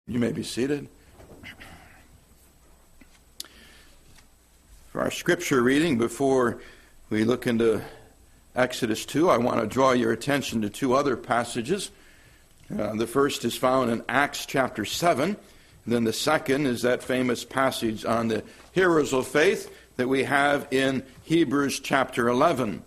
You may be seated. For our scripture reading, before we look into Exodus 2, I want to draw your attention to two other passages. The first is found in Acts chapter 7. And then the second is that famous passage on the heroes of faith that we have in Hebrews chapter 11.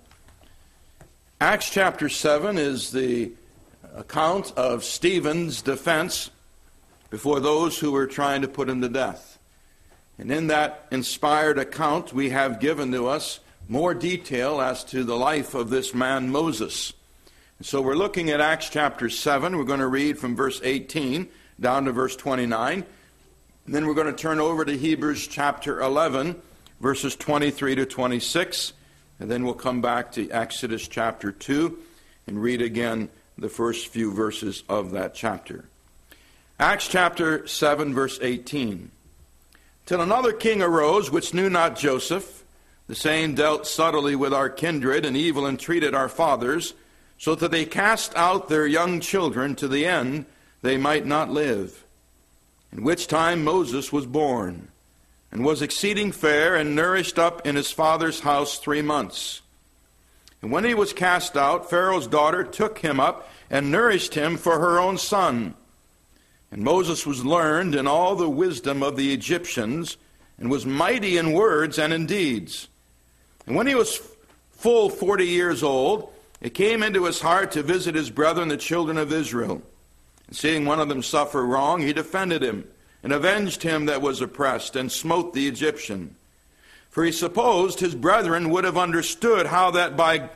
Acts chapter 7 is the account of Stephen's defense before those who were trying to put him to death. And in that inspired account, we have given to us more detail as to the life of this man Moses. And so we're looking at Acts chapter 7. We're going to read from verse 18 down to verse 29. And then we're going to turn over to Hebrews chapter 11, verses 23 to 26. And then we'll come back to Exodus chapter 2 and read again the first few verses of that chapter. Acts chapter 7, verse 18. Till another king arose, which knew not Joseph. The same dealt subtly with our kindred, and evil entreated our fathers, so that they cast out their young children to the end they might not live. In which time Moses was born, and was exceeding fair, and nourished up in his father's house 3 months. And when he was cast out, Pharaoh's daughter took him up, and nourished him for her own son. And Moses was learned in all the wisdom of the Egyptians, and was mighty in words and in deeds. And when he was full 40 years old, it came into his heart to visit his brethren, the children of Israel. And seeing one of them suffer wrong, he defended him, and avenged him that was oppressed, and smote the Egyptian. For he supposed his brethren would have understood how that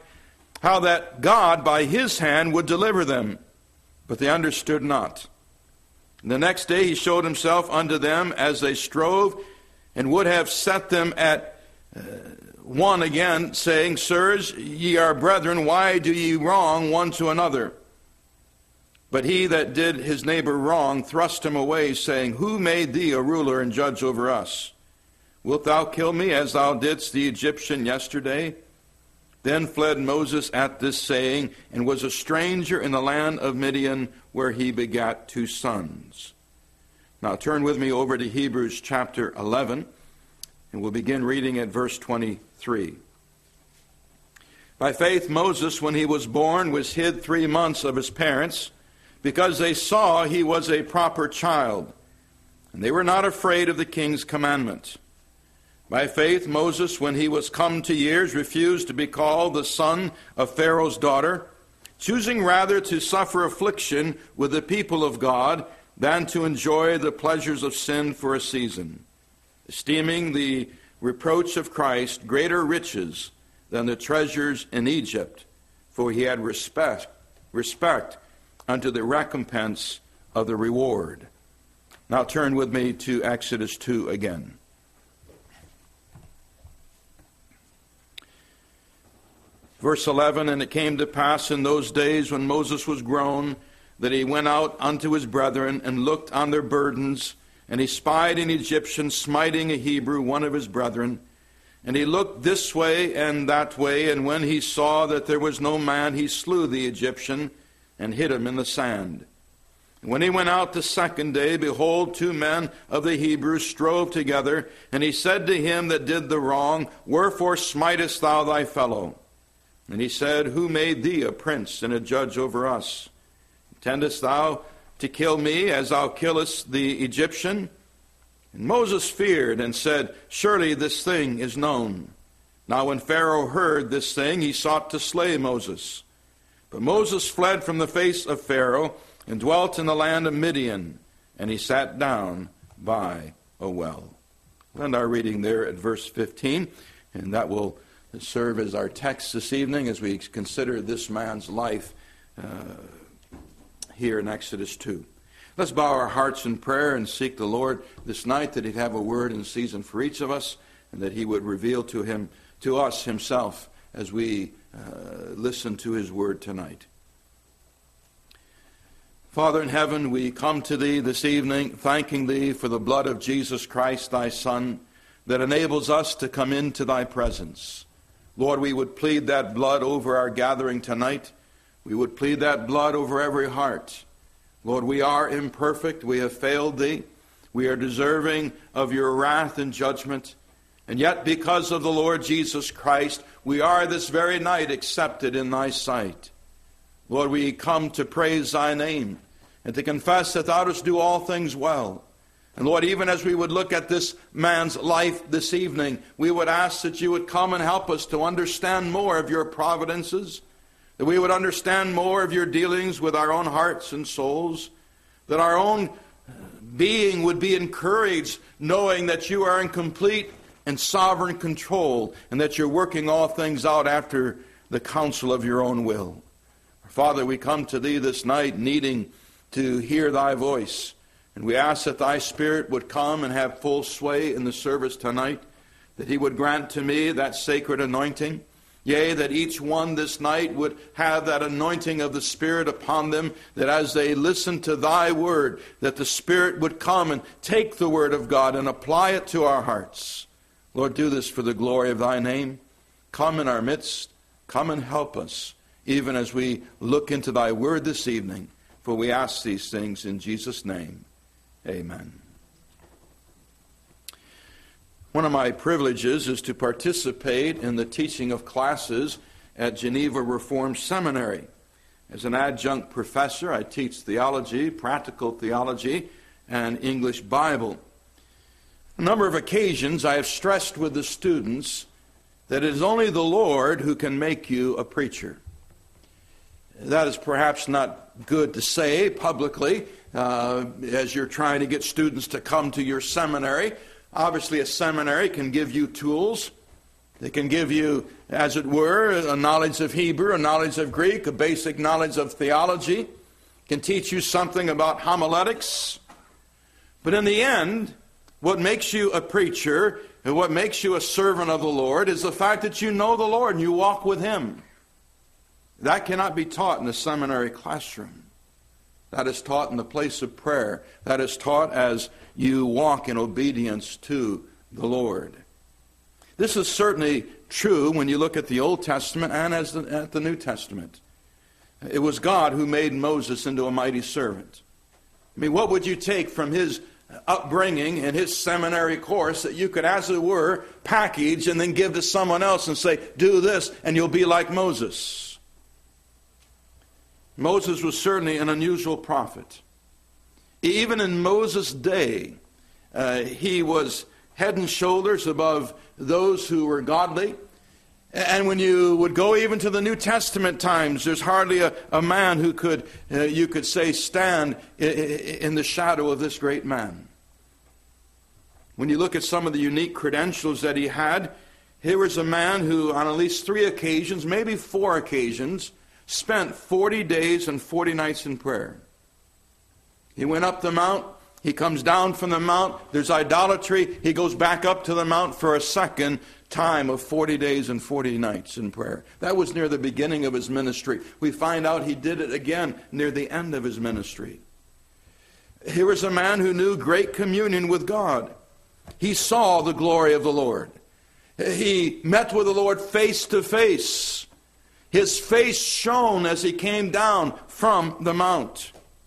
God by his hand would deliver them. But they understood not. And the next day he showed himself unto them as they strove, and would have set them at one again, saying, Sirs, ye are brethren, why do ye wrong one to another? But he that did his neighbor wrong thrust him away, saying, Who made thee a ruler and judge over us? Wilt thou kill me as thou didst the Egyptian yesterday? Then fled Moses at this saying, and was a stranger in the land of Midian, where he begat 2 sons. Now turn with me over to Hebrews chapter 11, and we'll begin reading at verse 23. By faith Moses, when he was born, was hid 3 months of his parents, because they saw he was a proper child, and they were not afraid of the king's commandment. By faith Moses, when he was come to years, refused to be called the son of Pharaoh's daughter, choosing rather to suffer affliction with the people of God than to enjoy the pleasures of sin for a season, esteeming the reproach of Christ greater riches than the treasures in Egypt, for he had respect unto the recompense of the reward. Now turn with me to Exodus 2 again. Verse 11, And it came to pass in those days when Moses was grown, that he went out unto his brethren, and looked on their burdens, and he spied an Egyptian smiting a Hebrew, one of his brethren. And he looked this way and that way, and when he saw that there was no man, he slew the Egyptian, and hid him in the sand. And when he went out the second day, behold, 2 men of the Hebrews strove together, and he said to him that did the wrong, Wherefore smitest thou thy fellow? And he said, Who made thee a prince and a judge over us? Intendest thou to kill me as thou killest the Egyptian? And Moses feared and said, Surely this thing is known. Now when Pharaoh heard this thing, he sought to slay Moses. But Moses fled from the face of Pharaoh, and dwelt in the land of Midian, and he sat down by a well. We'll end our reading there at verse 15, and that will serve as our text this evening as we consider this man's life here in Exodus 2. Let's bow our hearts in prayer and seek the Lord this night that he'd have a word in season for each of us, and that he would reveal to us himself as we listen to his word tonight. Father in heaven, we come to thee this evening thanking thee for the blood of Jesus Christ, thy Son, that enables us to come into thy presence. Lord, we would plead that blood over our gathering tonight. We would plead that blood over every heart. Lord, we are imperfect. We have failed thee. We are deserving of your wrath and judgment. And yet, because of the Lord Jesus Christ, we are this very night accepted in thy sight. Lord, we come to praise thy name and to confess that thou dost do all things well. And Lord, even as we would look at this man's life this evening, we would ask that you would come and help us to understand more of your providences, that we would understand more of your dealings with our own hearts and souls, that our own being would be encouraged knowing that you are in complete and sovereign control and that you're working all things out after the counsel of your own will. Father, we come to thee this night needing to hear thy voice, and we ask that thy Spirit would come and have full sway in the service tonight, that he would grant to me that sacred anointing. Yea, that each one this night would have that anointing of the Spirit upon them, that as they listen to thy word, that the Spirit would come and take the word of God and apply it to our hearts. Lord, do this for the glory of thy name. Come in our midst. Come and help us, even as we look into thy word this evening. For we ask these things in Jesus' name. Amen. One of my privileges is to participate in the teaching of classes at Geneva Reformed Seminary. As an adjunct professor, I teach theology, practical theology, and English Bible. On a number of occasions, I have stressed with the students that it is only the Lord who can make you a preacher. That is perhaps not good to say publicly as you're trying to get students to come to your seminary. Obviously, a seminary can give you tools. They can give you, as it were, a knowledge of Hebrew, a knowledge of Greek, a basic knowledge of theology. Can teach you something about homiletics. But in the end, what makes you a preacher and what makes you a servant of the Lord is the fact that you know the Lord and you walk with him. That cannot be taught in the seminary classroom. That is taught in the place of prayer. That is taught as you walk in obedience to the Lord. This is certainly true when you look at the Old Testament and at the New Testament. It was God who made Moses into a mighty servant. I mean, what would you take from his upbringing and his seminary course that you could, as it were, package and then give to someone else and say, do this and you'll be like Moses? Moses was certainly an unusual prophet. Even in Moses' day, he was head and shoulders above those who were godly. And when you would go even to the New Testament times, there's hardly a man who could, you could say, stand in the shadow of this great man. When you look at some of the unique credentials that he had, here was a man who on at least 3 occasions, maybe 4 occasions, spent 40 days and 40 nights in prayer. He went up the mount. He comes down from the mount. There's idolatry. He goes back up to the mount for a second time of 40 days and 40 nights in prayer. That was near the beginning of his ministry. We find out he did it again near the end of his ministry. Here was a man who knew great communion with God. He saw the glory of the Lord. He met with the Lord face to face. His face shone as he came down from the mount.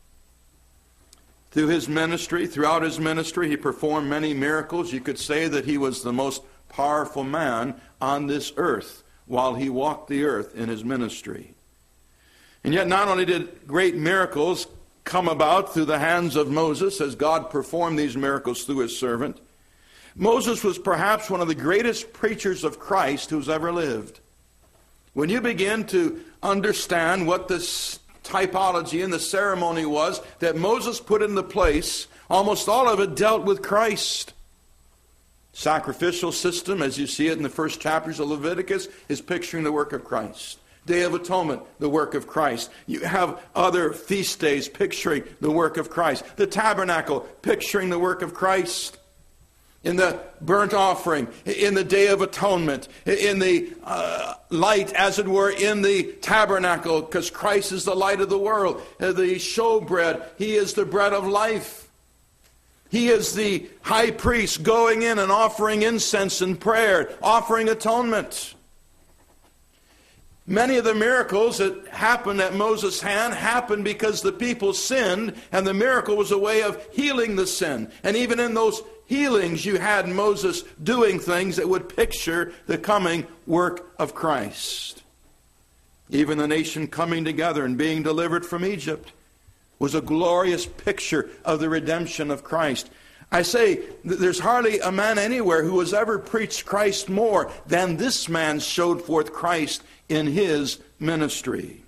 Throughout his ministry, he performed many miracles. You could say that he was the most powerful man on this earth while he walked the earth in his ministry. And yet not only did great miracles come about through the hands of Moses as God performed these miracles through his servant, Moses was perhaps one of the greatest preachers of Christ who's ever lived. When you begin to understand what this typology and the ceremony was that Moses put into place, almost all of it dealt with Christ. Sacrificial system, as you see it in the first chapters of Leviticus, is picturing the work of Christ. Day of Atonement, the work of Christ. You have other feast days picturing the work of Christ. The tabernacle, picturing the work of Christ. In the burnt offering, in the Day of Atonement, in the light, as it were, in the tabernacle, because Christ is the light of the world. The showbread, he is the bread of life. He is the high priest going in and offering incense and prayer, offering atonement. Many of the miracles that happened at Moses' hand happened because the people sinned, and the miracle was a way of healing the sin. And even in those healings, you had Moses doing things that would picture the coming work of Christ. Even the nation coming together and being delivered from Egypt was a glorious picture of the redemption of Christ. I say, there's hardly a man anywhere who has ever preached Christ more than this man showed forth Christ in his ministry.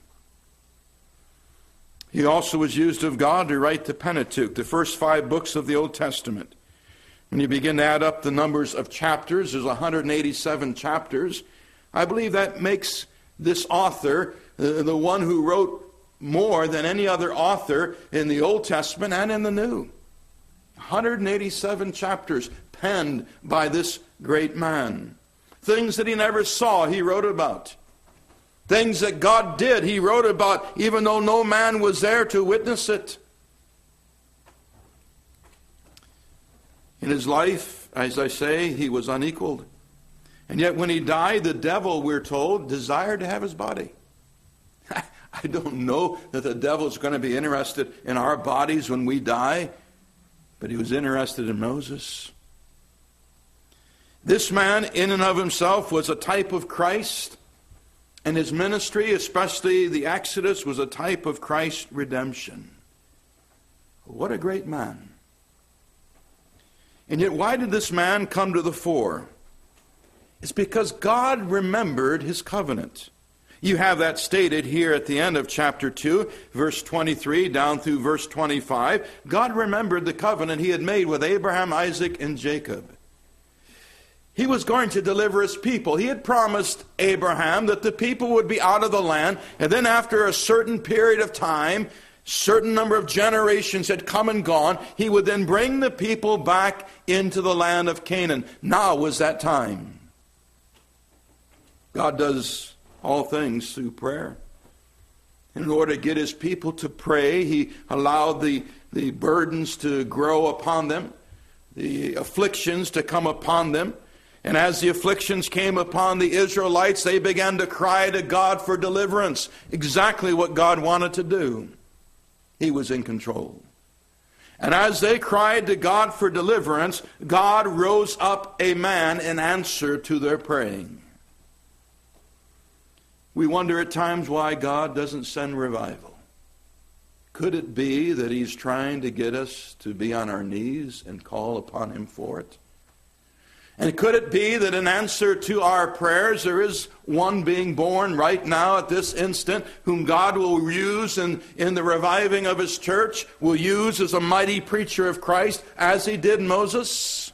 He also was used of God to write the Pentateuch, the first 5 books of the Old Testament. When you begin to add up the numbers of chapters, there's 187 chapters. I believe that makes this author the one who wrote more than any other author in the Old Testament and in the New. 187 chapters penned by this great man. Things that he never saw, he wrote about. Things that God did, he wrote about, even though no man was there to witness it. In his life, as I say, he was unequaled. And yet when he died, the devil, we're told, desired to have his body. I don't know that the devil is going to be interested in our bodies when we die, but he was interested in Moses. This man, in and of himself, was a type of Christ, and his ministry, especially the Exodus, was a type of Christ's redemption. What a great man. And yet, why did this man come to the fore? It's because God remembered his covenant. You have that stated here at the end of chapter 2, verse 23 down through verse 25. God remembered the covenant he had made with Abraham, Isaac, and Jacob. He was going to deliver his people. He had promised Abraham that the people would be out of the land, and then after a certain period of time, certain number of generations had come and gone, he would then bring the people back into the land of Canaan. Now was that time. God does all things through prayer. In order to get his people to pray, he allowed the burdens to grow upon them, the afflictions to come upon them. And as the afflictions came upon the Israelites, they began to cry to God for deliverance. Exactly what God wanted to do. He was in control. And as they cried to God for deliverance, God rose up a man in answer to their praying. We wonder at times why God doesn't send revival. Could it be that he's trying to get us to be on our knees and call upon him for it? And could it be that in answer to our prayers, there is one being born right now at this instant whom God will use in the reviving of his church, will use as a mighty preacher of Christ as he did Moses?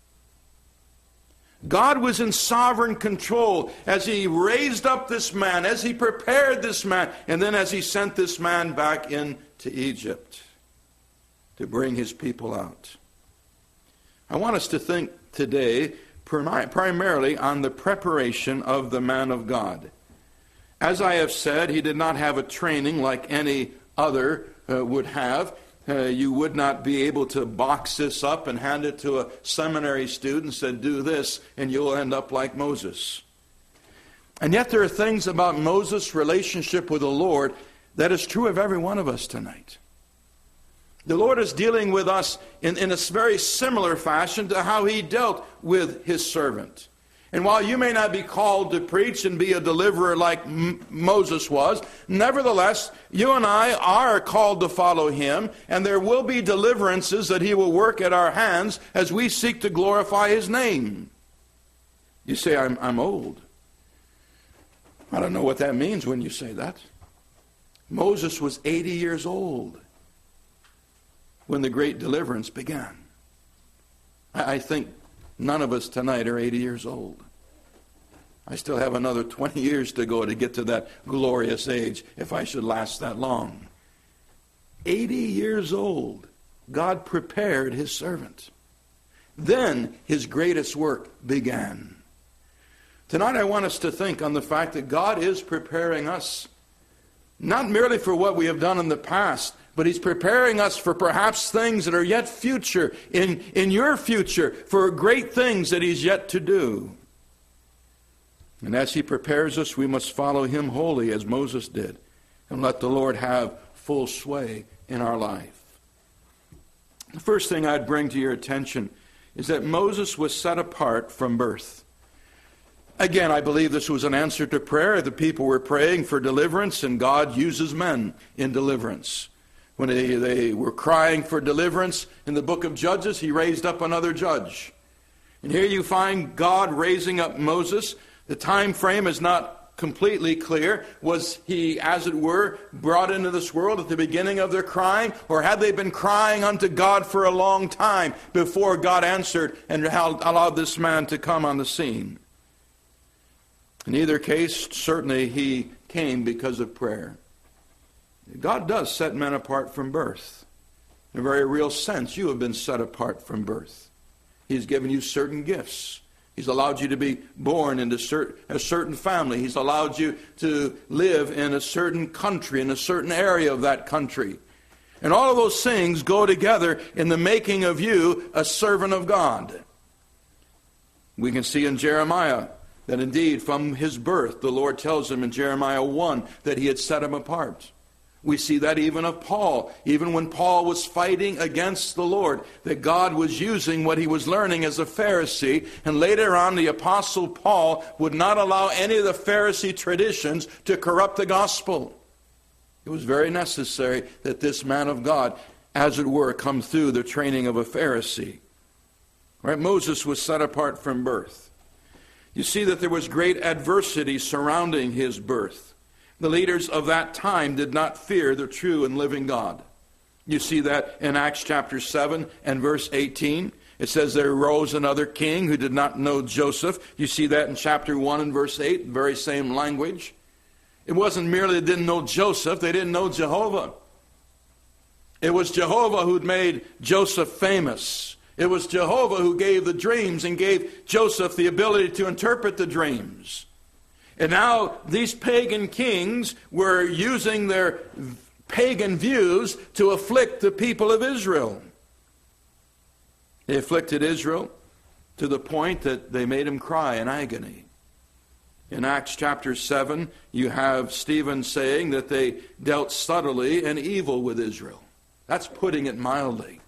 God was in sovereign control as he raised up this man, as he prepared this man, and then as he sent this man back into Egypt to bring his people out. I want us to think today primarily on the preparation of the man of God. As I have said, he did not have a training like any other would have. You would not be able to box this up and hand it to a seminary student and say, do this, and you'll end up like Moses. And yet there are things about Moses' relationship with the Lord that is true of every one of us tonight. The Lord is dealing with us in a very similar fashion to how he dealt with his servant. And while you may not be called to preach and be a deliverer like Moses was, nevertheless, you and I are called to follow him, and there will be deliverances that he will work at our hands as we seek to glorify his name. You say, I'm old. I don't know what that means when you say that. Moses was 80 years old when the great deliverance began. I think none of us tonight are 80 years old. I still have another 20 years to go to get to that glorious age if I should last that long. 80 years old, God prepared his servant. Then his greatest work began. Tonight I want us to think on the fact that God is preparing us, not merely for what we have done in the past, but he's preparing us for perhaps things that are yet future, in your future, for great things that he's yet to do. And as he prepares us, we must follow him wholly as Moses did, and let the Lord have full sway in our life. The first thing I'd bring to your attention is that Moses was set apart from birth. Again, I believe this was an answer to prayer. The people were praying for deliverance, and God uses men in deliverance. When they were crying for deliverance in the book of Judges, he raised up another judge. And here you find God raising up Moses. The time frame is not completely clear. Was he, as it were, brought into this world at the beginning of their crying? Or had they been crying unto God for a long time before God answered and allowed this man to come on the scene? In either case, certainly he came because of prayer. God does set men apart from birth. In a very real sense, you have been set apart from birth. He's given you certain gifts. He's allowed you to be born into a certain family. He's allowed you to live in a certain country, in a certain area of that country. And all of those things go together in the making of you a servant of God. We can see in Jeremiah that indeed from his birth, the Lord tells him in Jeremiah 1 that he had set him apart. We see that even of Paul. Even when Paul was fighting against the Lord, that God was using what he was learning as a Pharisee. And later on, the Apostle Paul would not allow any of the Pharisee traditions to corrupt the gospel. It was very necessary that this man of God, as it were, come through the training of a Pharisee. Right? Moses was set apart from birth. You see that there was great adversity surrounding his birth. The leaders of that time did not fear the true and living God. You see that in Acts chapter 7 and verse 18. It says there arose another king who did not know Joseph. You see that in chapter 1 and verse 8, the very same language. It wasn't merely they didn't know Joseph, they didn't know Jehovah. It was Jehovah who'd made Joseph famous. It was Jehovah who gave the dreams and gave Joseph the ability to interpret the dreams. And now these pagan kings were using their pagan views to afflict the people of Israel. They afflicted Israel to the point that they made him cry in agony. In Acts chapter 7, you have Stephen saying that they dealt subtly and evil with Israel. That's putting it mildly.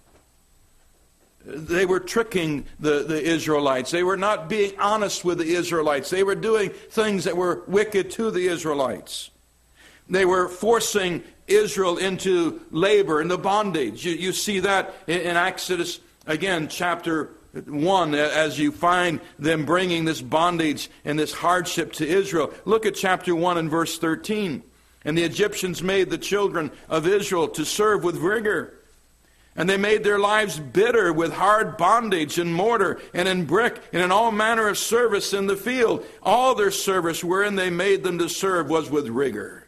They were tricking the Israelites. They were not being honest with the Israelites. They were doing things that were wicked to the Israelites. They were forcing Israel into labor, into bondage. You see that in Exodus, again, chapter 1, as you find them bringing this bondage and this hardship to Israel. Look at chapter 1 and verse 13. And the Egyptians made the children of Israel to serve with rigor. And they made their lives bitter with hard bondage and mortar and in brick and in all manner of service in the field. All their service wherein they made them to serve was with rigor.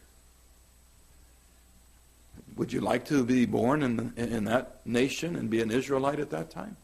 Would you like to be born in that nation and be an Israelite at that time?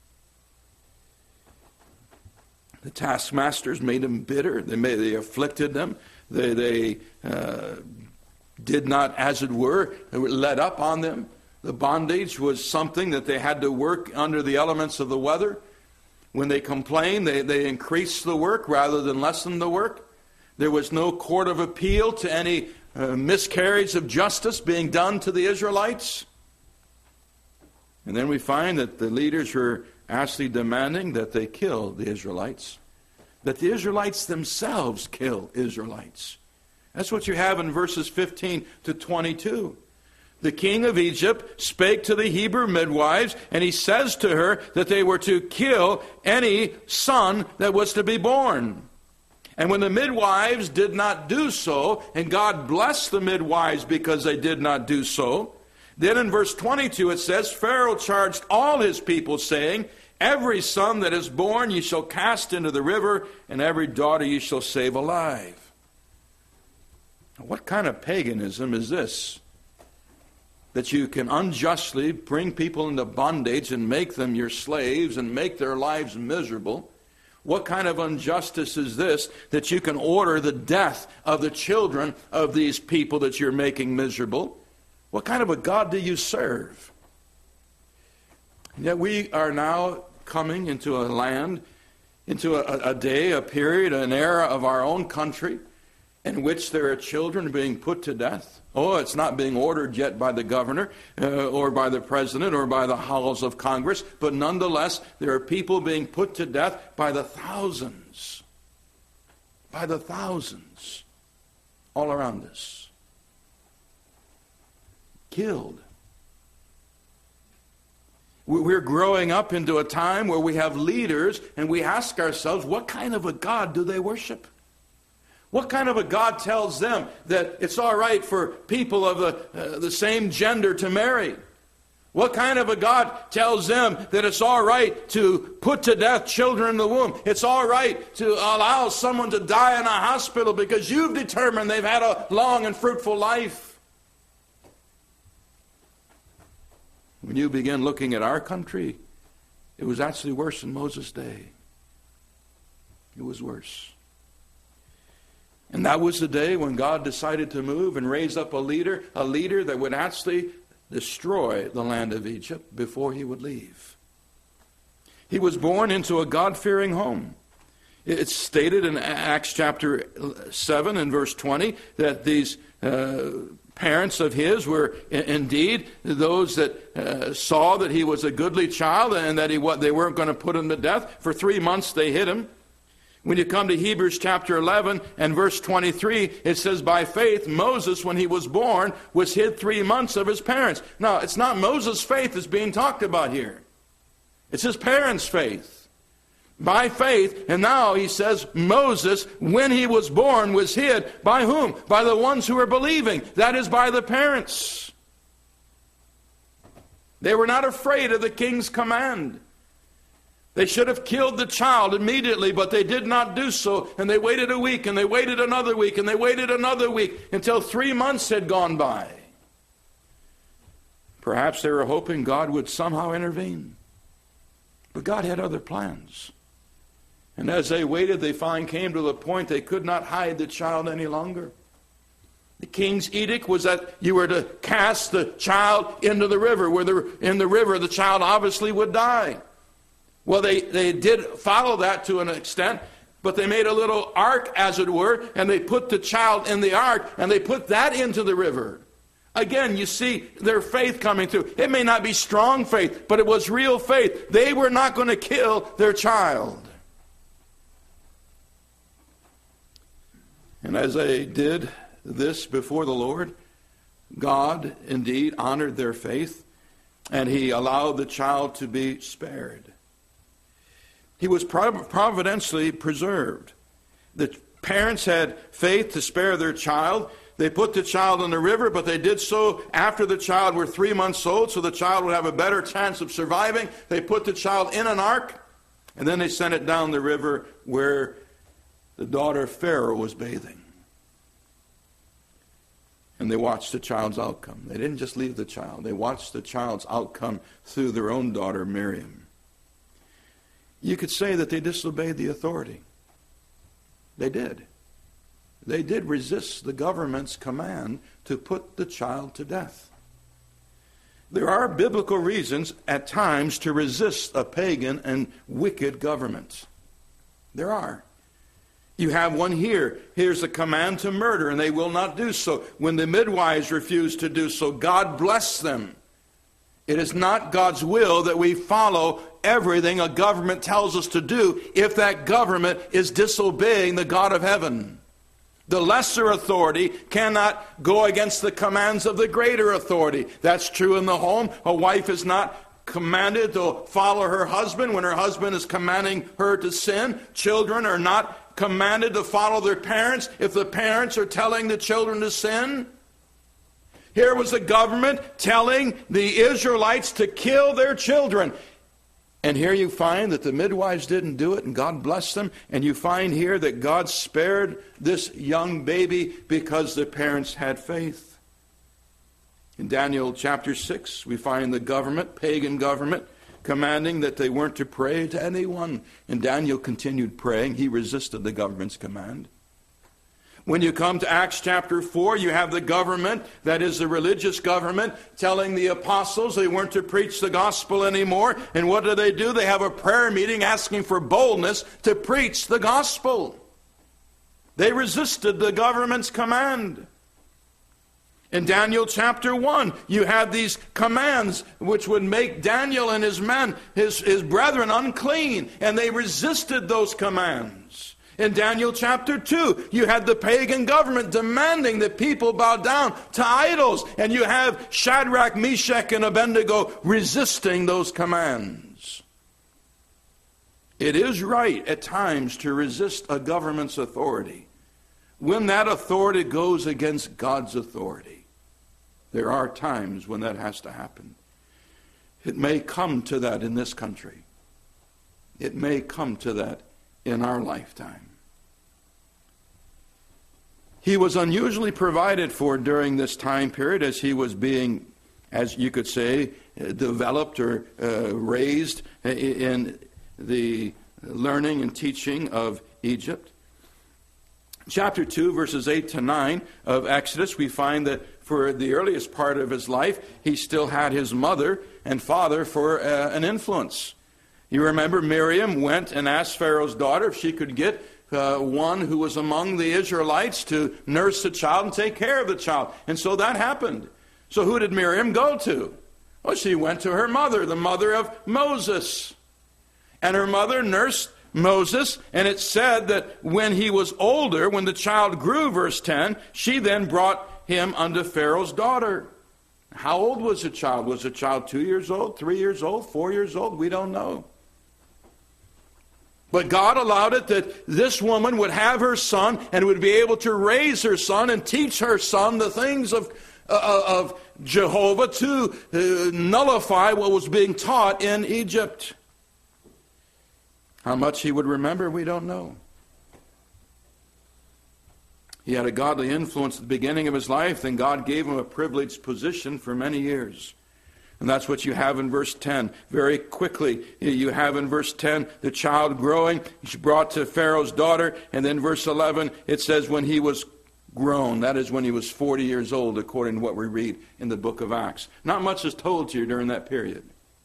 The taskmasters made them bitter. They afflicted them. They did not, as it were, let up on them. The bondage was something that they had to work under the elements of the weather. When they complained, they increased the work rather than lessen the work. There was no court of appeal to any miscarriage of justice being done to the Israelites. And then we find that the leaders were actually demanding that they kill the Israelites. That the Israelites themselves kill Israelites. That's what you have in verses 15 to 22. The king of Egypt spake to the Hebrew midwives, and he says to her that they were to kill any son that was to be born. And when the midwives did not do so, and God blessed the midwives because they did not do so, then in verse 22 it says, Pharaoh charged all his people, saying, every son that is born ye shall cast into the river, and every daughter ye shall save alive. What kind of paganism is this? That you can unjustly bring people into bondage and make them your slaves and make their lives miserable. What kind of injustice is this, that you can order the death of the children of these people that you're making miserable? What kind of a God do you serve? And yet we are now coming into a land into a day, a period, an era of our own country in which there are children being put to death. Oh, it's not being ordered yet by the governor or by the president or by the halls of Congress, but nonetheless, there are people being put to death by the thousands. By the thousands all around us. Killed. We're growing up into a time where we have leaders and we ask ourselves, what kind of a God do they worship? What kind of a God tells them that it's all right for people of the same gender to marry? What kind of a God tells them that it's all right to put to death children in the womb? It's all right to allow someone to die in a hospital because you've determined they've had a long and fruitful life. When you begin looking at our country, it was actually worse in Moses' day. It was worse. And that was the day when God decided to move and raise up a leader that would actually destroy the land of Egypt before he would leave. He was born into a God-fearing home. It's stated in Acts chapter 7 and verse 20 that these parents of his were indeed those that saw that he was a goodly child and that they weren't going to put him to death. For 3 months they hid him. When you come to Hebrews chapter 11 and verse 23, it says, by faith, Moses, when he was born, was hid 3 months of his parents. Now, it's not Moses' faith that's being talked about here. It's his parents' faith. By faith, and now he says, Moses, when he was born, was hid. By whom? By the ones who were believing. That is, by the parents. They were not afraid of the king's command. They should have killed the child immediately, but they did not do so. And they waited a week, and they waited another week, and they waited another week, until 3 months had gone by. Perhaps they were hoping God would somehow intervene. But God had other plans. And as they waited, they came to the point they could not hide the child any longer. The king's edict was that you were to cast the child into the river. In the river, the child obviously would die. Well, they did follow that to an extent, but they made a little ark, as it were, and they put the child in the ark, and they put that into the river. Again, you see their faith coming through. It may not be strong faith, but it was real faith. They were not going to kill their child. And as they did this before the Lord, God indeed honored their faith, and he allowed the child to be spared. He was providentially preserved. The parents had faith to spare their child. They put the child in the river, but they did so after the child were 3 months old, so the child would have a better chance of surviving. They put the child in an ark, and then they sent it down the river where the daughter of Pharaoh was bathing. And they watched the child's outcome. They didn't just leave the child. They watched the child's outcome through their own daughter, Miriam. You could say that they disobeyed the authority. They did. They did resist the government's command to put the child to death. There are biblical reasons at times to resist a pagan and wicked government. There are. You have one here. Here's a command to murder, and they will not do so. When the midwives refuse to do so, God bless them. It is not God's will that we follow everything a government tells us to do if that government is disobeying the God of heaven. The lesser authority cannot go against the commands of the greater authority. That's true in the home. A wife is not commanded to follow her husband when her husband is commanding her to sin. Children are not commanded to follow their parents if the parents are telling the children to sin. Here was the government telling the Israelites to kill their children. And here you find that the midwives didn't do it, and God blessed them. And you find here that God spared this young baby because the parents had faith. In Daniel chapter 6, we find the government, pagan government, commanding that they weren't to pray to anyone. And Daniel continued praying. He resisted the government's command. When you come to Acts chapter 4, you have the government, that is the religious government, telling the apostles they weren't to preach the gospel anymore. And what do? They have a prayer meeting asking for boldness to preach the gospel. They resisted the government's command. In Daniel chapter 1, you had these commands which would make Daniel and his men, his brethren, unclean, and they resisted those commands. In Daniel chapter 2, you had the pagan government demanding that people bow down to idols, and you have Shadrach, Meshach, and Abednego resisting those commands. It is right at times to resist a government's authority when that authority goes against God's authority. There are times when that has to happen. It may come to that in this country. It may come to that in our lifetime. He was unusually provided for during this time period as he was being, as you could say, developed or raised in the learning and teaching of Egypt. Chapter 2, verses 8 to 9 of Exodus, we find that for the earliest part of his life, he still had his mother and father for an influence. You remember Miriam went and asked Pharaoh's daughter if she could get one who was among the Israelites to nurse the child and take care of the child. And so that happened. So who did Miriam go to? Well, she went to her mother, the mother of Moses. And her mother nursed Moses, and it said that when he was older, when the child grew, verse 10, she then brought him unto Pharaoh's daughter. How old was the child? Was the child 2 years old, 3 years old, 4 years old? We don't know. But God allowed it that this woman would have her son and would be able to raise her son and teach her son the things of Jehovah to nullify what was being taught in Egypt. How much he would remember, we don't know. He had a godly influence at the beginning of his life, then God gave him a privileged position for many years. And that's what you have in verse 10. Very quickly, you have in verse 10, the child growing, he's brought to Pharaoh's daughter, and then verse 11, it says when he was grown, that is when he was 40 years old, according to what we read in the book of Acts. Not much is told to you during that period.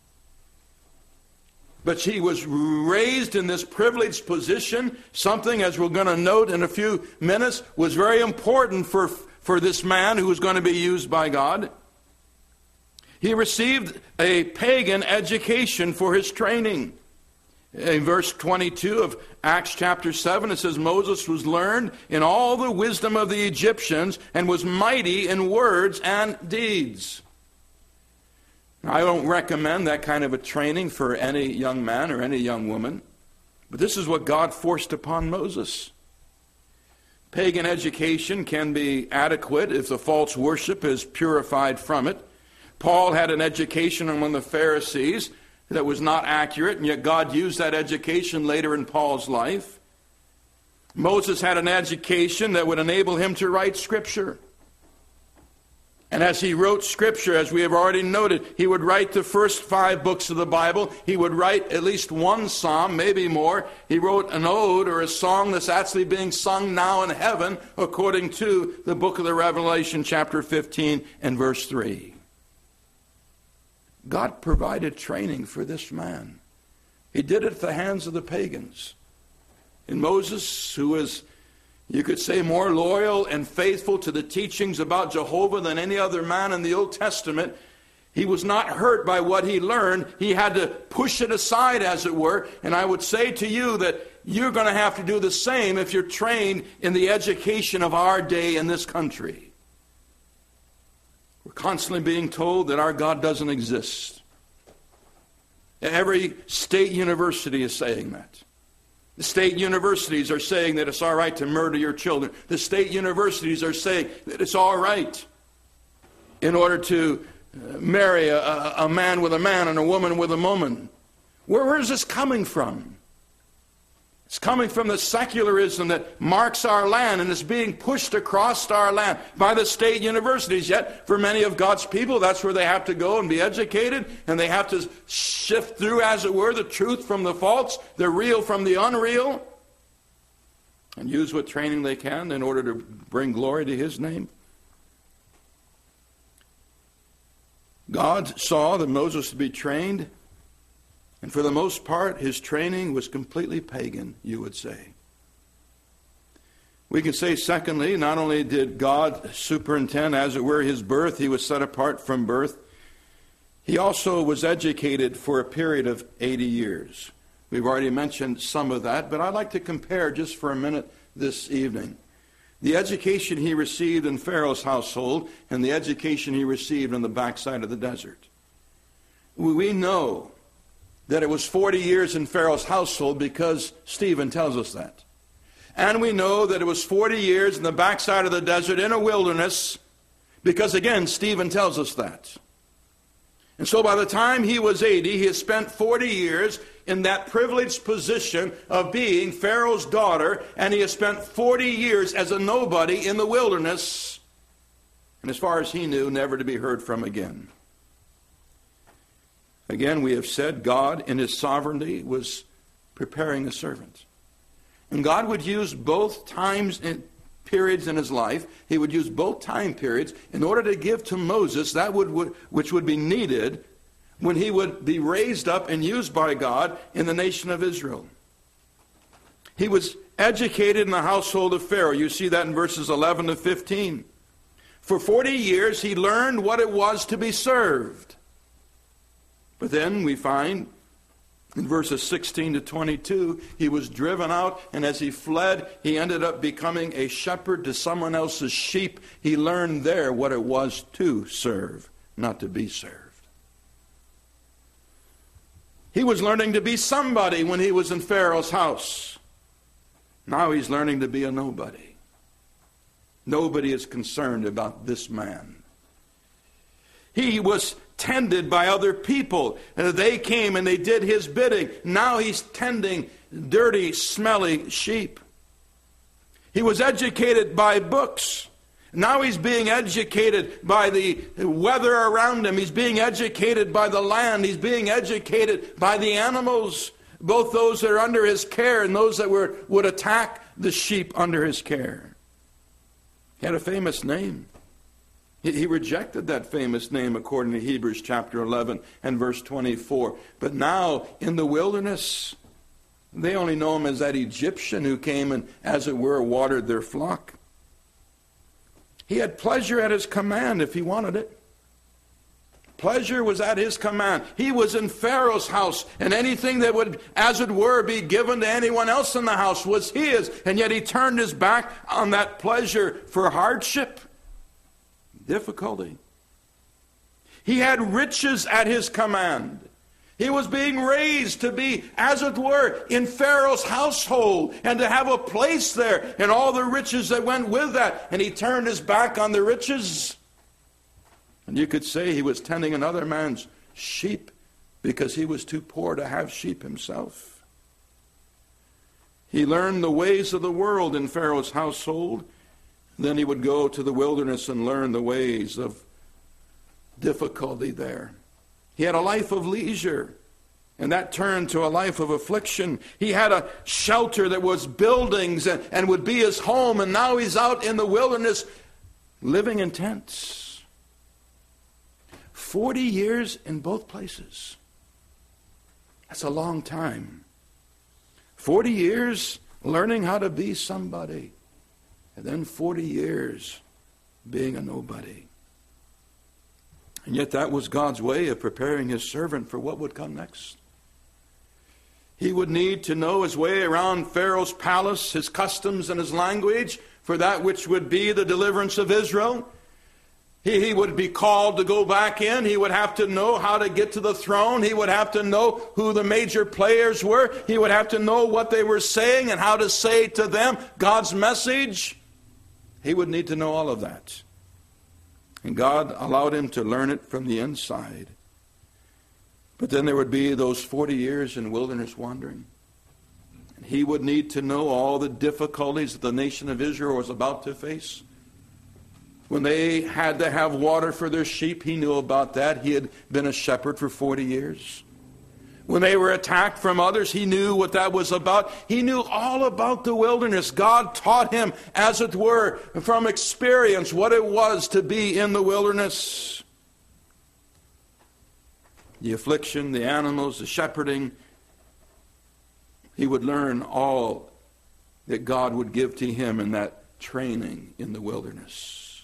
But she was raised in this privileged position, something, as we're going to note in a few minutes, was very important for this man who was going to be used by God. He received a pagan education for his training. In verse 22 of Acts chapter 7, it says, Moses was learned in all the wisdom of the Egyptians and was mighty in words and deeds. I don't recommend that kind of a training for any young man or any young woman, but this is what God forced upon Moses. Pagan education can be adequate if the false worship is purified from it. Paul had an education among the Pharisees that was not accurate, and yet God used that education later in Paul's life. Moses had an education that would enable him to write Scripture. And as he wrote Scripture, as we have already noted, he would write the first 5 books of the Bible. He would write at least one psalm, maybe more. He wrote an ode or a song that's actually being sung now in heaven, according to the book of the Revelation, chapter 15 and verse 3. God provided training for this man. He did it at the hands of the pagans. And Moses, who was, you could say, more loyal and faithful to the teachings about Jehovah than any other man in the Old Testament, he was not hurt by what he learned. He had to push it aside, as it were. And I would say to you that you're going to have to do the same if you're trained in the education of our day in this country. We're constantly being told that our God doesn't exist. Every state university is saying that. The state universities are saying that it's all right to murder your children. The state universities are saying that it's all right in order to marry a man with a man and a woman with a woman. Where is this coming from? It's coming from the secularism that marks our land and is being pushed across our land by the state universities. Yet, for many of God's people, that's where they have to go and be educated, and they have to sift through, as it were, the truth from the false, the real from the unreal. and use what training they can in order to bring glory to his name. God saw that Moses would be trained, and for the most part, his training was completely pagan, you would say. We can say, secondly, not only did God superintend, as it were, his birth, he was set apart from birth, he also was educated for a period of 80 years. We've already mentioned some of that, but I'd like to compare just for a minute this evening the education he received in Pharaoh's household and the education he received on the backside of the desert. We know that it was 40 years in Pharaoh's household because Stephen tells us that. And we know that it was 40 years in the backside of the desert in a wilderness because, again, Stephen tells us that. And so by the time he was 80, he had spent 40 years in that privileged position of being Pharaoh's daughter, and he has spent 40 years as a nobody in the wilderness, and as far as he knew, never to be heard from again. Again, we have said God, in his sovereignty, was preparing a servant. And God would use both times and periods in his life. He would use both time periods in order to give to Moses that which would be needed when he would be raised up and used by God in the nation of Israel. He was educated in the household of Pharaoh. You see that in verses 11 to 15. For 40 years he learned what it was to be served. But then we find in verses 16 to 22, he was driven out, and as he fled, he ended up becoming a shepherd to someone else's sheep. He learned there what it was to serve, not to be served. He was learning to be somebody when he was in Pharaoh's house. Now he's learning to be a nobody. Nobody is concerned about this man. He was tended by other people. They came and they did his bidding. Now he's tending dirty, smelly sheep. He was educated by books. Now he's being educated by the weather around him. He's being educated by the land. He's being educated by the animals, both those that are under his care and those that would attack the sheep under his care. He had a famous name. He rejected that famous name according to Hebrews chapter 11 and verse 24. But now in the wilderness, they only know him as that Egyptian who came and, as it were, watered their flock. He had pleasure at his command if he wanted it. Pleasure was at his command. He was in Pharaoh's house, and anything that would, as it were, be given to anyone else in the house was his. And yet he turned his back on that pleasure for hardship, difficulty. He had riches at his command. He was being raised to be, as it were, in Pharaoh's household and to have a place there and all the riches that went with that. And he turned his back on the riches. And you could say he was tending another man's sheep because he was too poor to have sheep himself. He learned the ways of the world in Pharaoh's household. Then he would go to the wilderness and learn the ways of difficulty there. He had a life of leisure, and that turned to a life of affliction. He had a shelter that was buildings and would be his home, and now he's out in the wilderness living in tents. 40 years in both places. That's a long time. 40 years learning how to be somebody, and then 40 years being a nobody. And yet that was God's way of preparing his servant for what would come next. He would need to know his way around Pharaoh's palace, his customs and his language, for that which would be the deliverance of Israel. He would be called to go back in. He would have to know how to get to the throne. He would have to know who the major players were. He would have to know what they were saying and how to say to them God's message. He would need to know all of that. And God allowed him to learn it from the inside. But then there would be those 40 years in wilderness wandering. And he would need to know all the difficulties that the nation of Israel was about to face. When they had to have water for their sheep, he knew about that. He had been a shepherd for 40 years. When they were attacked from others, he knew what that was about. He knew all about the wilderness. God taught him, as it were, from experience, what it was to be in the wilderness. The affliction, the animals, the shepherding. He would learn all that God would give to him in that training in the wilderness.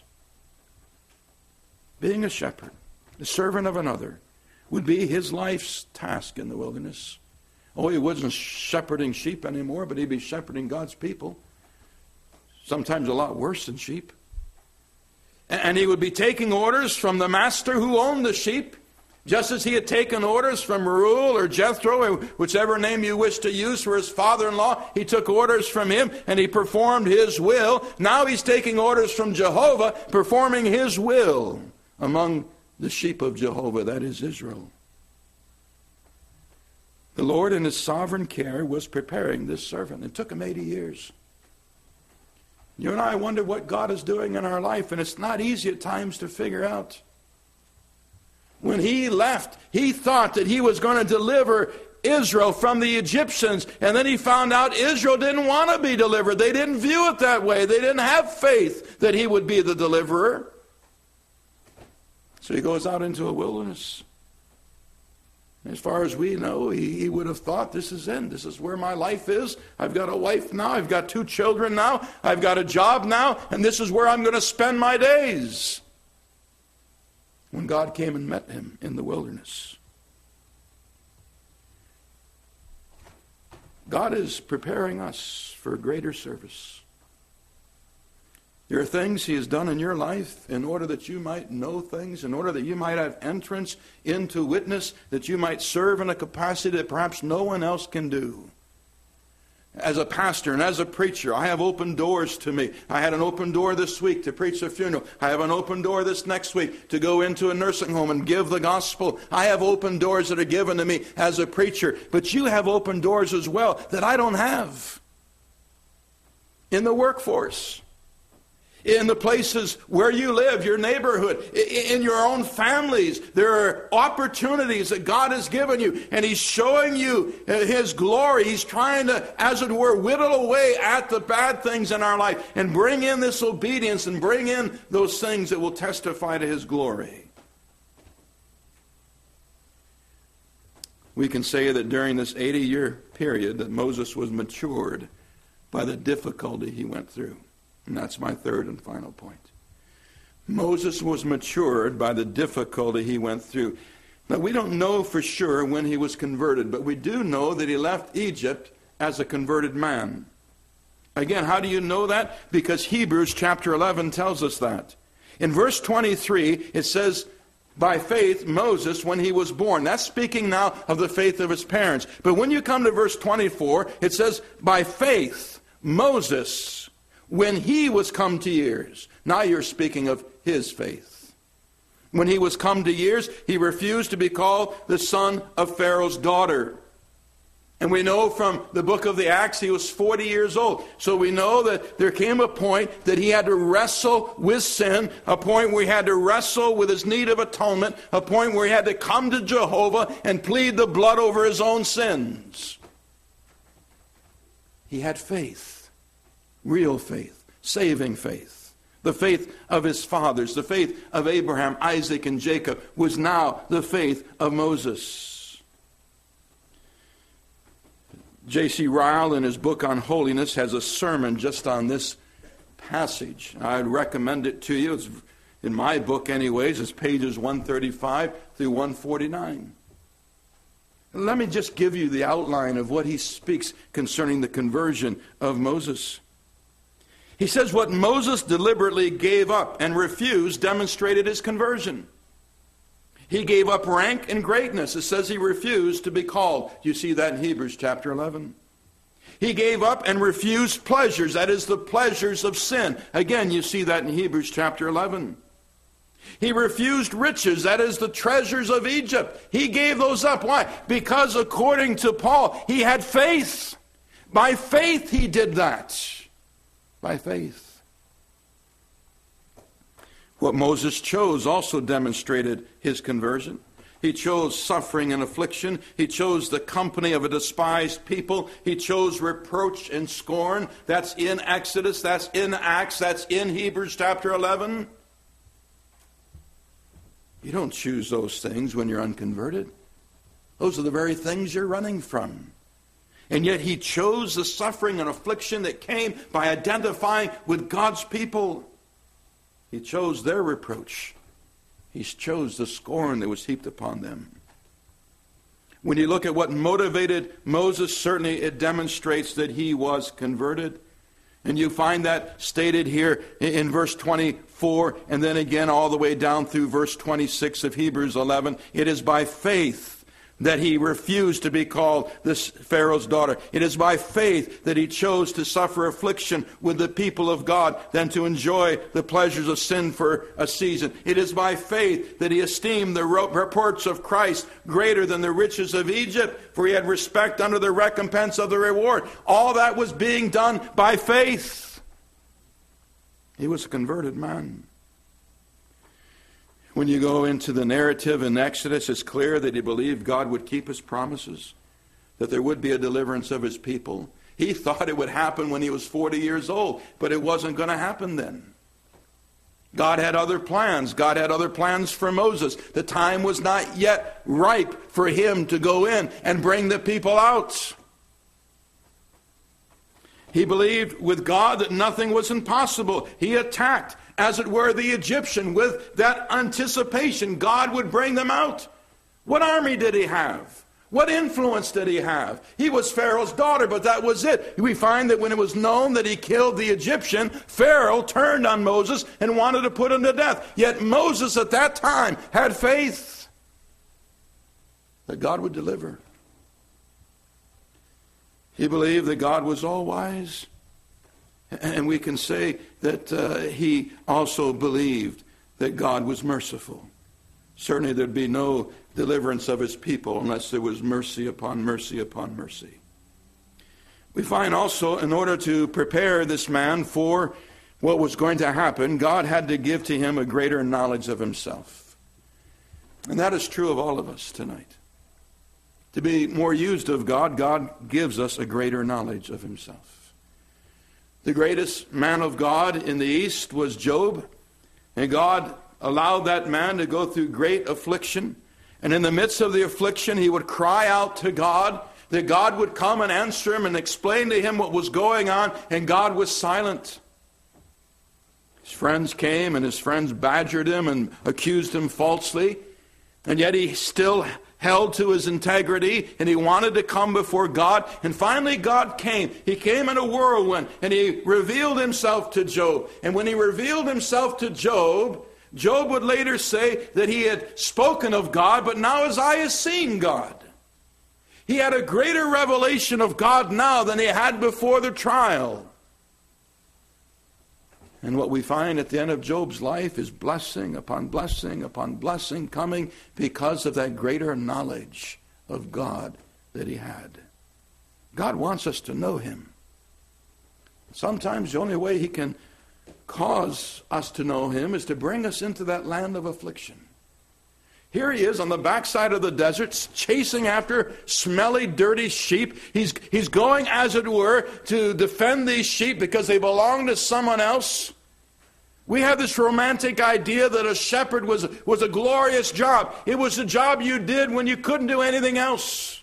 Being a shepherd, the servant of another, would be his life's task in the wilderness. Oh, he wasn't shepherding sheep anymore, but he'd be shepherding God's people. Sometimes a lot worse than sheep. And he would be taking orders from the master who owned the sheep, just as he had taken orders from Reuel or Jethro, or whichever name you wish to use for his father-in-law. He took orders from him and he performed his will. Now he's taking orders from Jehovah, performing his will among the sheep of Jehovah, that is Israel. The Lord in his sovereign care was preparing this servant. It took him 80 years. You and I wonder what God is doing in our life, and it's not easy at times to figure out. When he left, he thought that he was going to deliver Israel from the Egyptians, and then he found out Israel didn't want to be delivered. They didn't view it that way. They didn't have faith that he would be the deliverer. So he goes out into a wilderness. As far as we know, he would have thought, this is it. This is where my life is. I've got a wife now. I've got 2 children now. I've got a job now. And this is where I'm going to spend my days. When God came and met him in the wilderness. God is preparing us for greater service. There are things he has done in your life in order that you might know things, in order that you might have entrance into witness, that you might serve in a capacity that perhaps no one else can do. As a pastor and as a preacher, I have open doors to me. I had an open door this week to preach a funeral. I have an open door this next week to go into a nursing home and give the gospel. I have open doors that are given to me as a preacher. But you have open doors as well that I don't have. In the workforce. In the places where you live, your neighborhood, in your own families, there are opportunities that God has given you, and he's showing you his glory. He's trying to, as it were, whittle away at the bad things in our life and bring in this obedience and bring in those things that will testify to his glory. We can say that during this 80-year period that Moses was matured by the difficulty he went through. And that's my third and final point. Moses was matured by the difficulty he went through. Now, we don't know for sure when he was converted, but we do know that he left Egypt as a converted man. Again, how do you know that? Because Hebrews chapter 11 tells us that. In verse 23, it says, by faith, Moses, when he was born. That's speaking now of the faith of his parents. But when you come to verse 24, it says, by faith, Moses, when he was come to years. Now you're speaking of his faith. When he was come to years, he refused to be called the son of Pharaoh's daughter. And we know from the book of the Acts, he was 40 years old. So we know that there came a point that he had to wrestle with sin, a point where he had to wrestle with his need of atonement, a point where he had to come to Jehovah and plead the blood over his own sins. He had faith. Real faith, saving faith. The faith of his fathers, the faith of Abraham, Isaac, and Jacob was now the faith of Moses. J.C. Ryle, in his book on holiness, has a sermon just on this passage. I'd recommend it to you. It's in my book anyways. It's pages 135 through 149. Let me just give you the outline of what he speaks concerning the conversion of Moses. He says what Moses deliberately gave up and refused demonstrated his conversion. He gave up rank and greatness. It says he refused to be called. You see that in Hebrews chapter 11. He gave up and refused pleasures. That is the pleasures of sin. Again, you see that in Hebrews chapter 11. He refused riches. That is the treasures of Egypt. He gave those up. Why? Because according to Paul, he had faith. By faith he did that. By faith. What Moses chose also demonstrated his conversion. He chose suffering and affliction. He chose the company of a despised people. He chose reproach and scorn. That's in Exodus. That's in Acts. That's in Hebrews chapter 11. You don't choose those things when you're unconverted. Those are the very things you're running from. And yet he chose the suffering and affliction that came by identifying with God's people. He chose their reproach. He chose the scorn that was heaped upon them. When you look at what motivated Moses, certainly it demonstrates that he was converted. And you find that stated here in verse 24, and then again all the way down through verse 26 of Hebrews 11. It is by faith that he refused to be called this Pharaoh's daughter. It is by faith that he chose to suffer affliction with the people of God than to enjoy the pleasures of sin for a season. It is by faith that he esteemed the reports of Christ greater than the riches of Egypt, for he had respect under the recompense of the reward. All that was being done by faith. He was a converted man. When you go into the narrative in Exodus, it's clear that he believed God would keep his promises, that there would be a deliverance of his people. He thought it would happen when he was 40 years old, but it wasn't going to happen then. God had other plans. God had other plans for Moses. The time was not yet ripe for him to go in and bring the people out. He believed with God that nothing was impossible. He attacked, as it were, the Egyptian with that anticipation God would bring them out. What army did he have? What influence did he have? He was Pharaoh's daughter, but that was it. We find that when it was known that he killed the Egyptian, Pharaoh turned on Moses and wanted to put him to death. Yet Moses at that time had faith that God would deliver. He believed that God was all-wise. And we can say that he also believed that God was merciful. Certainly there'd be no deliverance of his people unless there was mercy upon mercy upon mercy. We find also, in order to prepare this man for what was going to happen, God had to give to him a greater knowledge of himself. And that is true of all of us tonight. To be more used of God, God gives us a greater knowledge of himself. The greatest man of God in the East was Job, and God allowed that man to go through great affliction. And in the midst of the affliction, he would cry out to God, that God would come and answer him and explain to him what was going on, and God was silent. His friends came, and his friends badgered him and accused him falsely, and yet he still held to his integrity, and he wanted to come before God. And finally God came. He came in a whirlwind, and he revealed himself to Job. And when he revealed himself to Job, Job would later say that he had spoken of God, but now his eye has seen God. He had a greater revelation of God now than he had before the trial. And what we find at the end of Job's life is blessing upon blessing upon blessing coming because of that greater knowledge of God that he had. God wants us to know him. Sometimes the only way he can cause us to know him is to bring us into that land of affliction. Here he is on the backside of the desert, chasing after smelly, dirty sheep. He's going, as it were, to defend these sheep because they belong to someone else. We have this romantic idea that a shepherd was a glorious job. It was the job you did when you couldn't do anything else.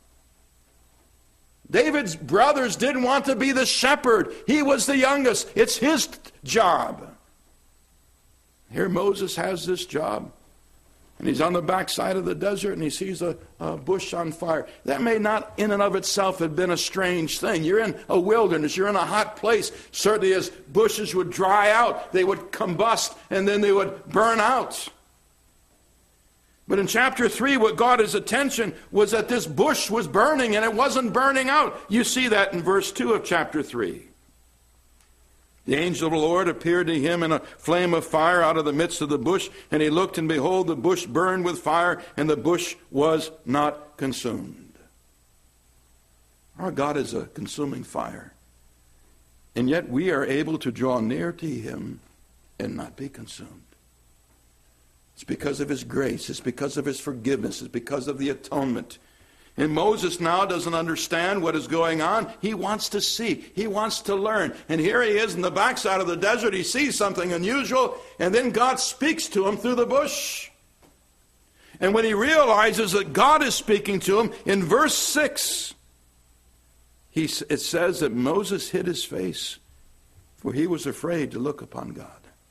David's brothers didn't want to be the shepherd. He was the youngest. It's his job. Here Moses has this job. And he's on the backside of the desert and he sees a bush on fire. That may not in and of itself have been a strange thing. You're in a wilderness. You're in a hot place. Certainly as bushes would dry out, they would combust and then they would burn out. But in chapter 3, what got his attention was that this bush was burning and it wasn't burning out. You see that in verse 2 of chapter 3. The angel of the Lord appeared to him in a flame of fire out of the midst of the bush, and he looked, and behold, the bush burned with fire, and the bush was not consumed. Our God is a consuming fire, and yet we are able to draw near to him and not be consumed. It's because of his grace. It's because of his forgiveness. It's because of the atonement. And Moses now doesn't understand what is going on. He wants to see. He wants to learn. And here he is in the backside of the desert. He sees something unusual. And then God speaks to him through the bush. And when he realizes that God is speaking to him, in verse 6, it says that Moses hid his face, for he was afraid to look upon God.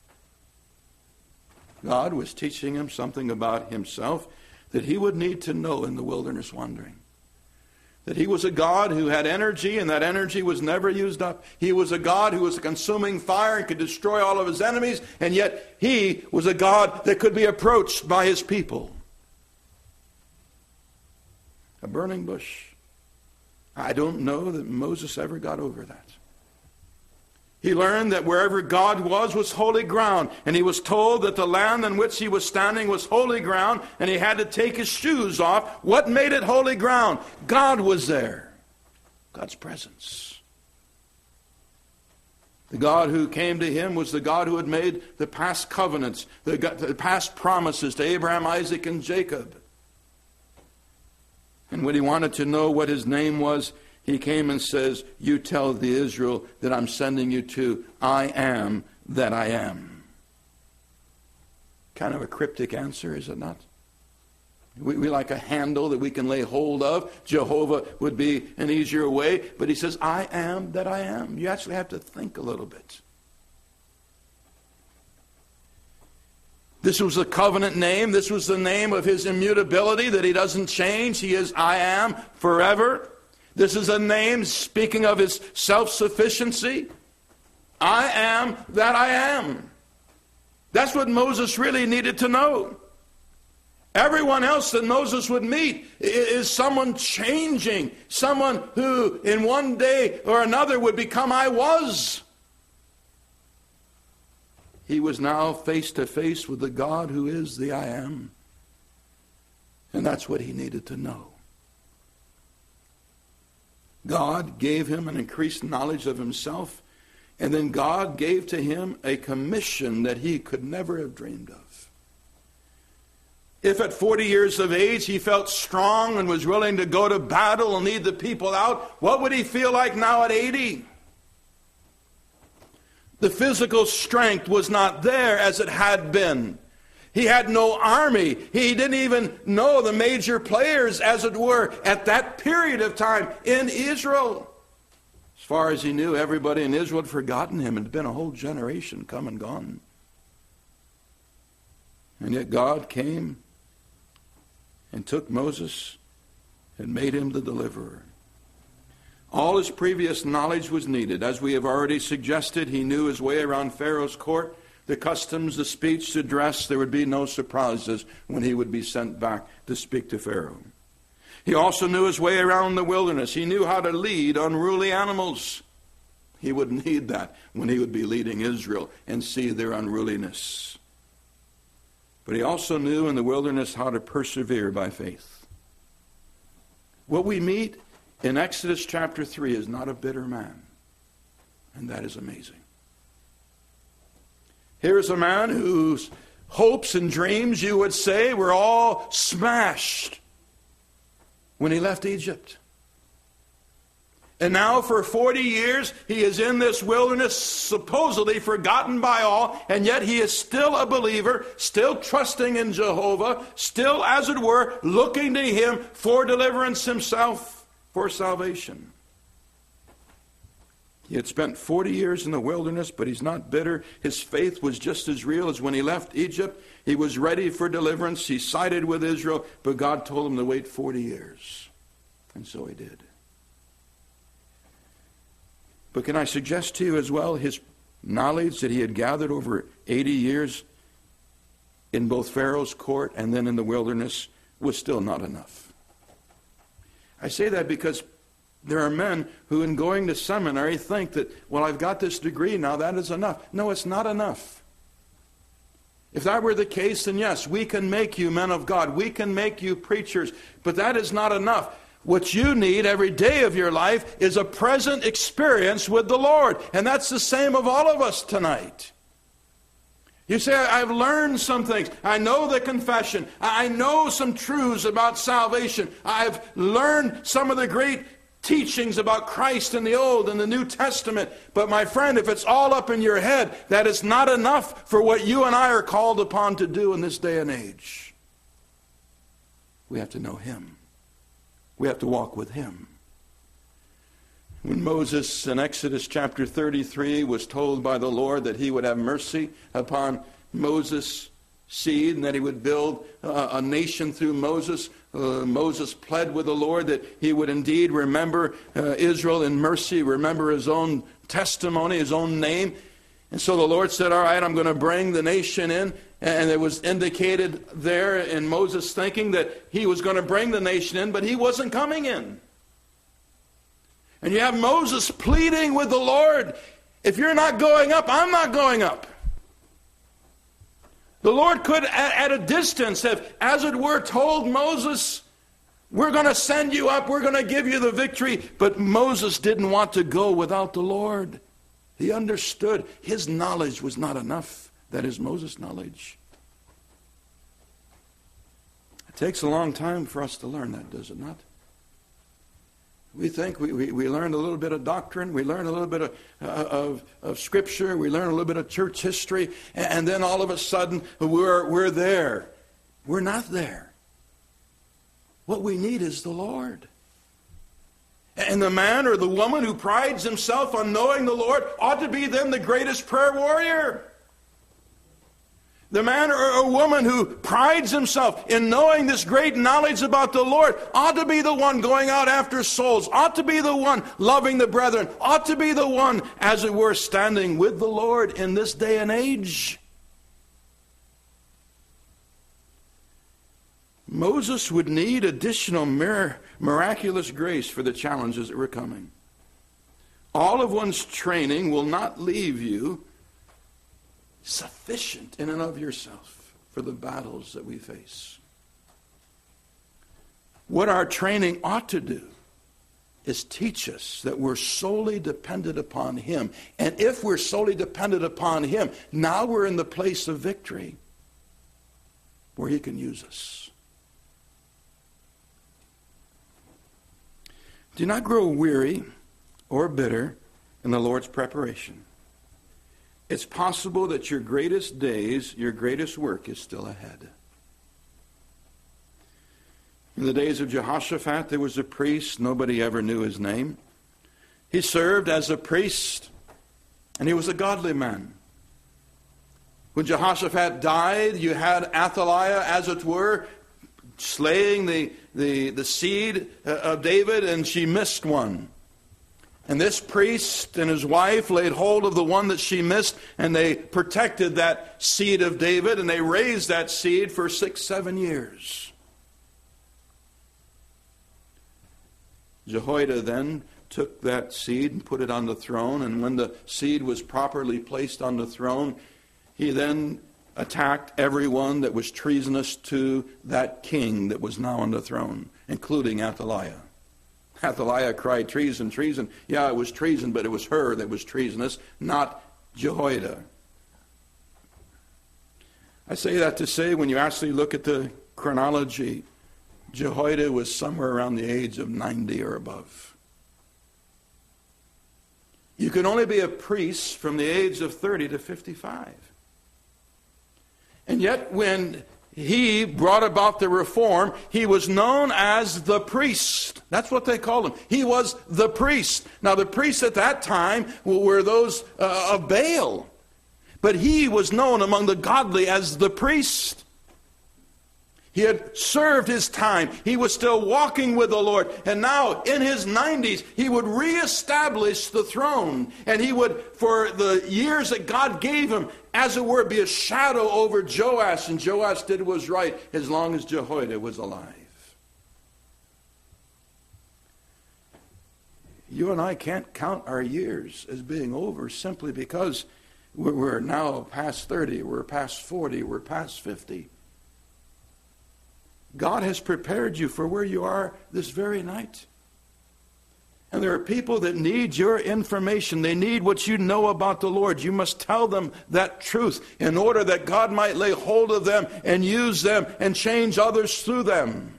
God was teaching him something about himself that he would need to know in the wilderness wandering. That he was a God who had energy, and that energy was never used up. He was a God who was a consuming fire and could destroy all of his enemies, and yet he was a God that could be approached by his people. A burning bush. I don't know that Moses ever got over that. He learned that wherever God was holy ground. And he was told that the land on which he was standing was holy ground, and he had to take his shoes off. What made it holy ground? God was there. God's presence. The God who came to him was the God who had made the past covenants, the past promises to Abraham, Isaac, and Jacob. And when he wanted to know what his name was, he came and says, you tell the Israel that I'm sending you to I am that I am. Kind of a cryptic answer, is it not? We like a handle that we can lay hold of. Jehovah would be an easier way. But he says, I am that I am. You actually have to think a little bit. This was the covenant name. This was the name of his immutability, that he doesn't change. He is I am forever. This is a name speaking of his self-sufficiency. I am that I am. That's what Moses really needed to know. Everyone else that Moses would meet is someone changing. Someone who in one day or another would become I was. He was now face to face with the God who is the I am. And that's what he needed to know. God gave him an increased knowledge of himself, and then God gave to him a commission that he could never have dreamed of. If at 40 years of age he felt strong and was willing to go to battle and lead the people out, what would he feel like now at 80? The physical strength was not there as it had been. He had no army. He didn't even know the major players, as it were, at that period of time in Israel. As far as he knew, everybody in Israel had forgotten him. It had been a whole generation come and gone. And yet God came and took Moses and made him the deliverer. All his previous knowledge was needed. As we have already suggested, he knew his way around Pharaoh's court. The customs, the speech, the dress, there would be no surprises when he would be sent back to speak to Pharaoh. He also knew his way around the wilderness. He knew how to lead unruly animals. He would need that when he would be leading Israel and see their unruliness. But he also knew in the wilderness how to persevere by faith. What we meet in Exodus chapter 3 is not a bitter man. And that is amazing. Here is a man whose hopes and dreams, you would say, were all smashed when he left Egypt. And now for 40 years, he is in this wilderness, supposedly forgotten by all, and yet he is still a believer, still trusting in Jehovah, still, as it were, looking to him for deliverance himself, for salvation. He had spent 40 years in the wilderness, but he's not bitter. His faith was just as real as when he left Egypt. He was ready for deliverance. He sided with Israel, but God told him to wait 40 years. And so he did. But can I suggest to you as well, his knowledge that he had gathered over 80 years in both Pharaoh's court and then in the wilderness was still not enough. I say that because there are men who in going to seminary think that, well, I've got this degree now, that is enough. No, it's not enough. If that were the case, then yes, we can make you men of God. We can make you preachers. But that is not enough. What you need every day of your life is a present experience with the Lord. And that's the same of all of us tonight. You say, I've learned some things. I know the confession. I know some truths about salvation. I've learned some of the great teachings about Christ in the Old and the New Testament. But my friend, if it's all up in your head, that is not enough for what you and I are called upon to do in this day and age. We have to know Him. We have to walk with Him. When Moses in Exodus chapter 33 was told by the Lord that He would have mercy upon Moses' seed and that He would build a nation through Moses, Moses pled with the Lord that he would indeed remember Israel in mercy, remember his own testimony, his own name. And so the Lord said, all right, I'm going to bring the nation in. And it was indicated there in Moses' thinking that he was going to bring the nation in, but he wasn't coming in. And you have Moses pleading with the Lord, if you're not going up, I'm not going up. The Lord could, at a distance, have, as it were, told Moses, we're going to send you up, we're going to give you the victory. But Moses didn't want to go without the Lord. He understood his knowledge was not enough. That is Moses' knowledge. It takes a long time for us to learn that, does it not? We think we learn a little bit of doctrine, we learn a little bit of Scripture, we learn a little bit of church history, and then all of a sudden we're there. We're not there. What we need is the Lord. And the man or the woman who prides himself on knowing the Lord ought to be then the greatest prayer warrior. The man or woman who prides himself in knowing this great knowledge about the Lord ought to be the one going out after souls, ought to be the one loving the brethren, ought to be the one, as it were, standing with the Lord in this day and age. Moses would need additional miraculous grace for the challenges that were coming. All of one's training will not leave you sufficient in and of yourself for the battles that we face. What our training ought to do is teach us that we're solely dependent upon Him. And if we're solely dependent upon Him, now we're in the place of victory where He can use us. Do not grow weary or bitter in the Lord's preparation. It's possible that your greatest days, your greatest work is still ahead. In the days of Jehoshaphat, there was a priest. Nobody ever knew his name. He served as a priest, and he was a godly man. When Jehoshaphat died, you had Athaliah, as it were, slaying the seed of David, and she missed one. And this priest and his wife laid hold of the one that she missed, and they protected that seed of David, and they raised that seed for 6-7 years. Jehoiada then took that seed and put it on the throne, and when the seed was properly placed on the throne, he then attacked everyone that was treasonous to that king that was now on the throne, including Athaliah. Athaliah cried, treason, treason. Yeah, it was treason, but it was her that was treasonous, not Jehoiada. I say that to say, when you actually look at the chronology, Jehoiada was somewhere around the age of 90 or above. You can only be a priest from the age of 30 to 55. And yet, when he brought about the reform, he was known as the priest. That's what they called him. He was the priest. Now, the priests at that time were those of Baal. But he was known among the godly as the priest. He had served his time. He was still walking with the Lord. And now, in his 90s, he would reestablish the throne. And he would, for the years that God gave him, as it were, be a shadow over Joash. And Joash did what was right as long as Jehoiada was alive. You and I can't count our years as being over simply because we're now past 30, we're past 40, we're past 50. God has prepared you for where you are this very night. And there are people that need your information. They need what you know about the Lord. You must tell them that truth in order that God might lay hold of them and use them and change others through them.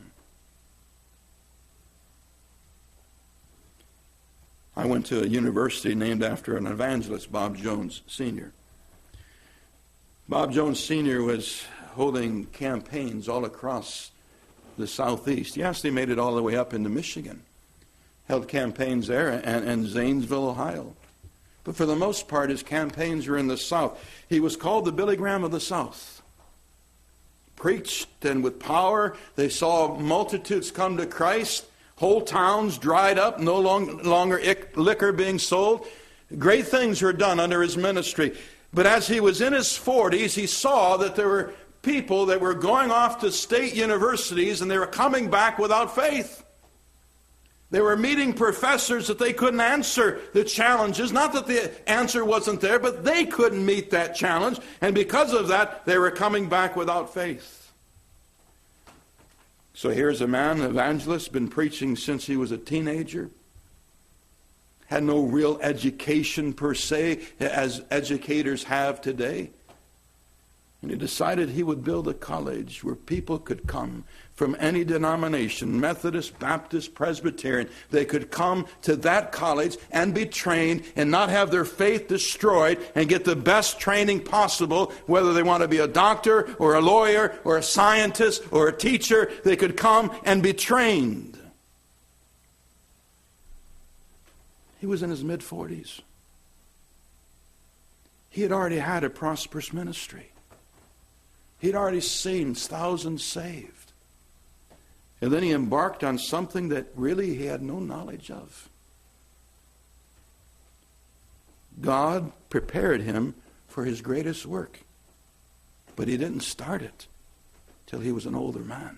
I went to a university named after an evangelist, Bob Jones Sr. Bob Jones Sr. was holding campaigns all across the Southeast. He actually made it all the way up into Michigan. Held campaigns there and Zanesville, Ohio. But for the most part, his campaigns were in the South. He was called the Billy Graham of the South. Preached, and with power, they saw multitudes come to Christ. Whole towns dried up, no longer liquor being sold. Great things were done under his ministry. But as he was in his 40s, he saw that there were people that were going off to state universities and they were coming back without faith. They were meeting professors that they couldn't answer the challenges. Not that the answer wasn't there, but they couldn't meet that challenge. And because of that, they were coming back without faith. So here's a man, an evangelist, been preaching since he was a teenager. Had no real education per se, as educators have today. And he decided he would build a college where people could come from any denomination, Methodist, Baptist, Presbyterian. They could come to that college and be trained and not have their faith destroyed and get the best training possible, whether they want to be a doctor or a lawyer or a scientist or a teacher. They could come and be trained. He was in his mid-40s. He had already had a prosperous ministry. He'd already seen thousands saved. And then he embarked on something that really he had no knowledge of. God prepared him for his greatest work. But he didn't start it till he was an older man.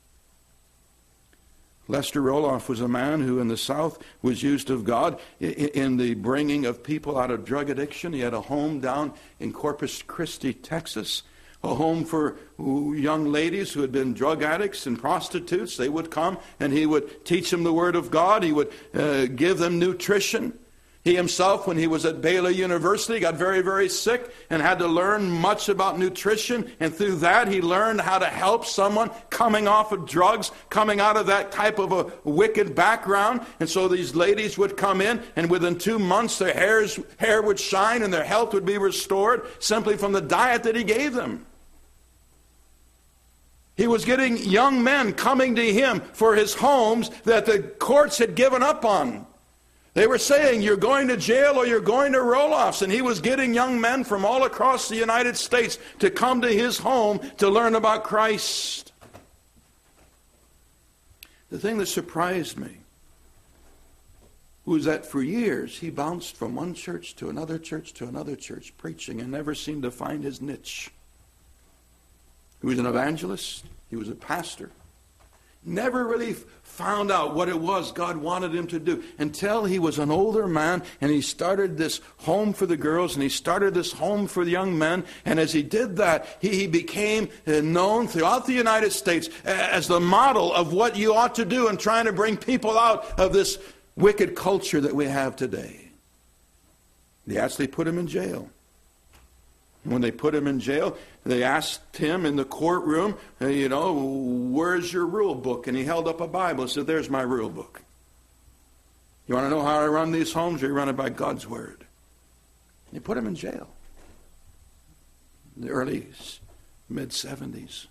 Lester Roloff was a man who in the South was used of God in the bringing of people out of drug addiction. He had a home down in Corpus Christi, Texas. A home for young ladies who had been drug addicts and prostitutes. They would come and he would teach them the Word of God. He would give them nutrition. He himself, when he was at Baylor University, got very, very sick and had to learn much about nutrition. And through that, he learned how to help someone coming off of drugs, coming out of that type of a wicked background. And so these ladies would come in, and within 2 months, their hair would shine and their health would be restored simply from the diet that he gave them. He was getting young men coming to him for his homes that the courts had given up on. They were saying, you're going to jail or you're going to Roloff's. And he was getting young men from all across the United States to come to his home to learn about Christ. The thing that surprised me was that for years he bounced from one church to another church to another church preaching and never seemed to find his niche. He was an evangelist. He was a pastor. Never really found out what it was God wanted him to do until he was an older man and he started this home for the girls and he started this home for the young men. And as he did that, he became known throughout the United States as the model of what you ought to do in trying to bring people out of this wicked culture that we have today. They actually put him in jail. When they put him in jail, they asked him in the courtroom, where's your rule book? And he held up a Bible and said, there's my rule book. You want to know how I run these homes? You run it by God's Word. And they put him in jail in the early mid-70s.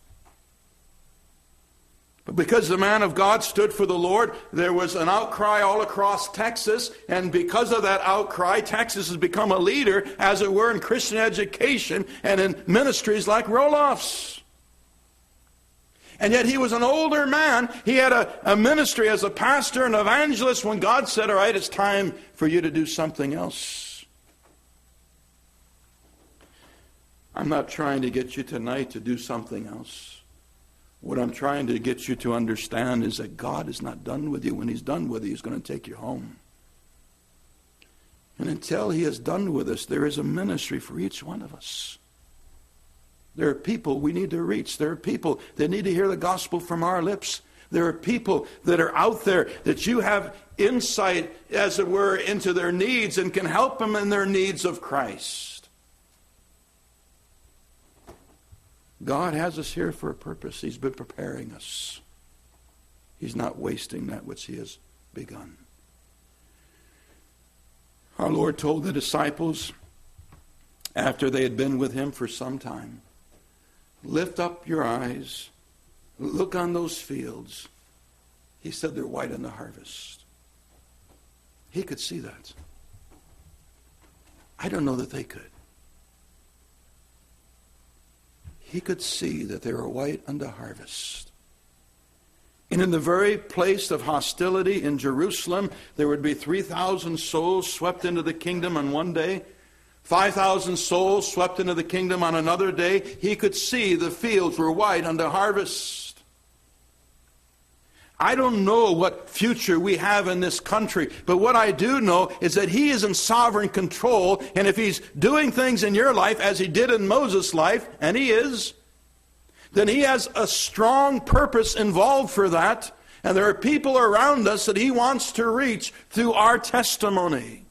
But because the man of God stood for the Lord, there was an outcry all across Texas. And because of that outcry, Texas has become a leader, as it were, in Christian education and in ministries like Roloff's. And yet he was an older man. He had a ministry as a pastor and evangelist when God said, all right, it's time for you to do something else. I'm not trying to get you tonight to do something else. What I'm trying to get you to understand is that God is not done with you. When He's done with you, He's going to take you home. And until He is done with us, there is a ministry for each one of us. There are people we need to reach. There are people that need to hear the gospel from our lips. There are people that are out there that you have insight, as it were, into their needs and can help them in their needs of Christ. God has us here for a purpose. He's been preparing us. He's not wasting that which He has begun. Our Lord told the disciples, after they had been with Him for some time, lift up your eyes, look on those fields. He said they're white in the harvest. He could see that. I don't know that they could. He could see that they were white unto harvest. And in the very place of hostility in Jerusalem, there would be 3,000 souls swept into the kingdom on one day, 5,000 souls swept into the kingdom on another day. He could see the fields were white unto harvest. I don't know what future we have in this country, but what I do know is that He is in sovereign control, and if He's doing things in your life as He did in Moses' life, and He is, then He has a strong purpose involved for that, and there are people around us that He wants to reach through our testimony.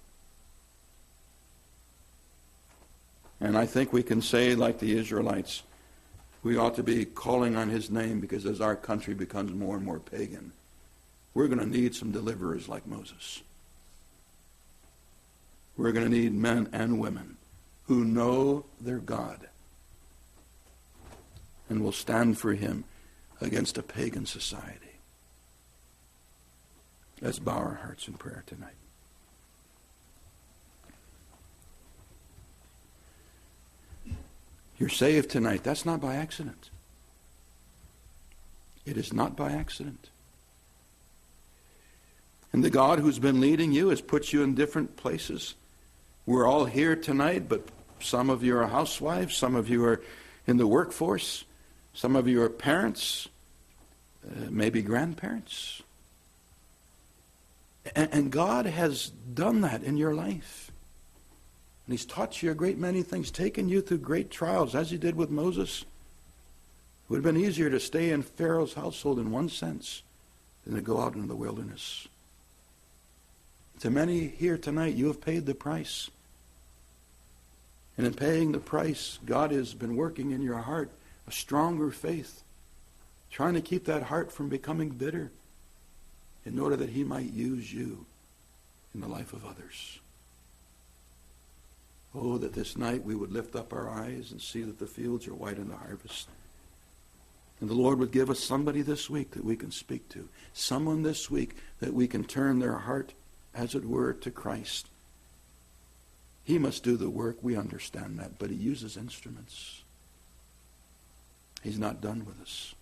And I think we can say, like the Israelites, we ought to be calling on His name, because as our country becomes more and more pagan, we're going to need some deliverers like Moses. We're going to need men and women who know their God and will stand for Him against a pagan society. Let's bow our hearts in prayer tonight. You're saved tonight. That's not by accident. It is not by accident. And the God who's been leading you has put you in different places. We're all here tonight, but some of you are housewives, some of you are in the workforce, some of you are parents, maybe grandparents. And God has done that in your life. And He's taught you a great many things, taken you through great trials, as He did with Moses. It would have been easier to stay in Pharaoh's household in one sense than to go out into the wilderness. To many here tonight, you have paid the price. And in paying the price, God has been working in your heart a stronger faith, trying to keep that heart from becoming bitter in order that He might use you in the life of others. Oh, that this night we would lift up our eyes and see that the fields are white in the harvest. And the Lord would give us somebody this week that we can speak to. Someone this week that we can turn their heart, as it were, to Christ. He must do the work. We understand that. But He uses instruments. He's not done with us.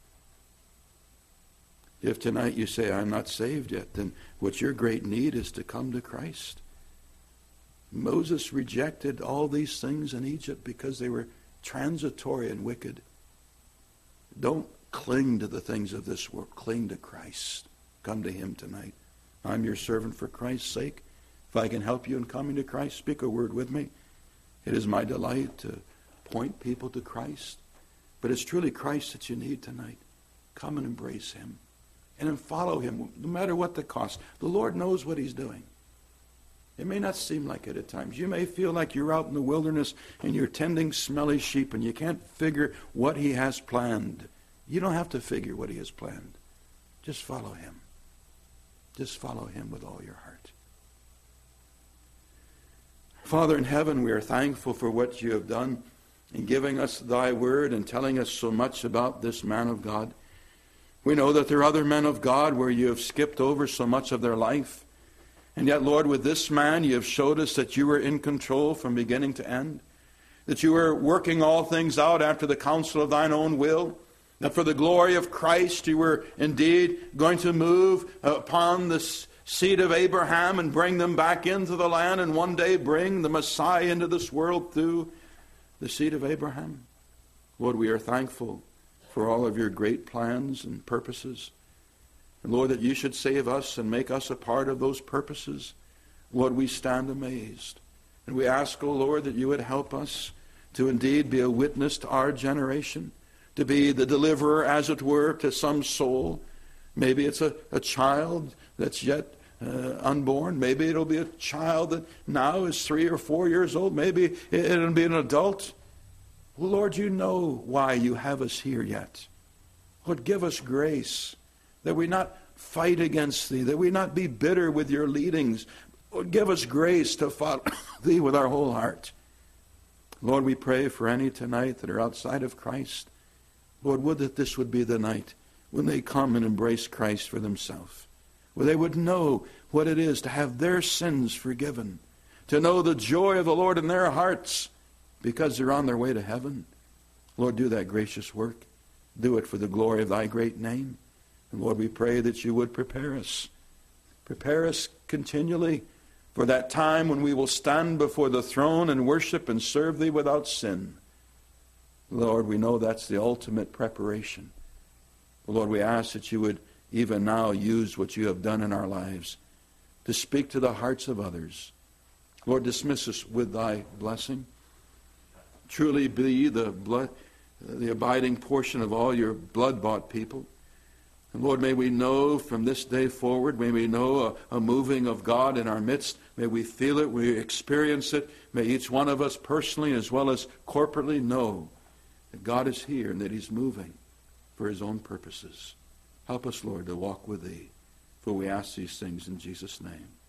If tonight you say, I'm not saved yet, then what your great need is to come to Christ. Moses rejected all these things in Egypt because they were transitory and wicked. Don't cling to the things of this world. Cling to Christ. Come to Him tonight. I'm your servant for Christ's sake. If I can help you in coming to Christ, speak a word with me. It is my delight to point people to Christ. But it's truly Christ that you need tonight. Come and embrace Him. And then follow Him, no matter what the cost. The Lord knows what He's doing. It may not seem like it at times. You may feel like you're out in the wilderness and you're tending smelly sheep and you can't figure what He has planned. You don't have to figure what He has planned. Just follow Him. Just follow Him with all your heart. Father in heaven, we are thankful for what You have done in giving us Thy word and telling us so much about this man of God. We know that there are other men of God where You have skipped over so much of their life. And yet, Lord, with this man, You have showed us that You were in control from beginning to end, that You were working all things out after the counsel of Thine own will, that for the glory of Christ You were indeed going to move upon the seed of Abraham and bring them back into the land, and one day bring the Messiah into this world through the seed of Abraham. Lord, we are thankful for all of Your great plans and purposes. And Lord, that You should save us and make us a part of those purposes. Lord, we stand amazed. And we ask, O Lord, that You would help us to indeed be a witness to our generation, to be the deliverer, as it were, to some soul. Maybe it's a child that's yet unborn. Maybe it'll be a child that now is 3 or 4 years old. Maybe it'll be an adult. Well, Lord, you know why you have us here yet. Lord, give us grace that we not fight against thee, that we not be bitter with your leadings. Lord, give us grace to follow thee with our whole heart. Lord, we pray for any tonight that are outside of Christ. Lord, would that this would be the night when they come and embrace Christ for themselves, where they would know what it is to have their sins forgiven, to know the joy of the Lord in their hearts because they're on their way to heaven. Lord, do that gracious work. Do it for the glory of thy great name. And Lord, we pray that you would prepare us. Prepare us continually for that time when we will stand before the throne and worship and serve thee without sin. Lord, we know that's the ultimate preparation. Lord, we ask that you would even now use what you have done in our lives to speak to the hearts of others. Lord, dismiss us with thy blessing. Truly be the abiding portion of all your blood-bought people. And Lord, may we know from this day forward, may we know a moving of God in our midst. May we feel it, we experience it. May each one of us personally as well as corporately know that God is here and that he's moving for his own purposes. Help us, Lord, to walk with thee. For we ask these things in Jesus' name.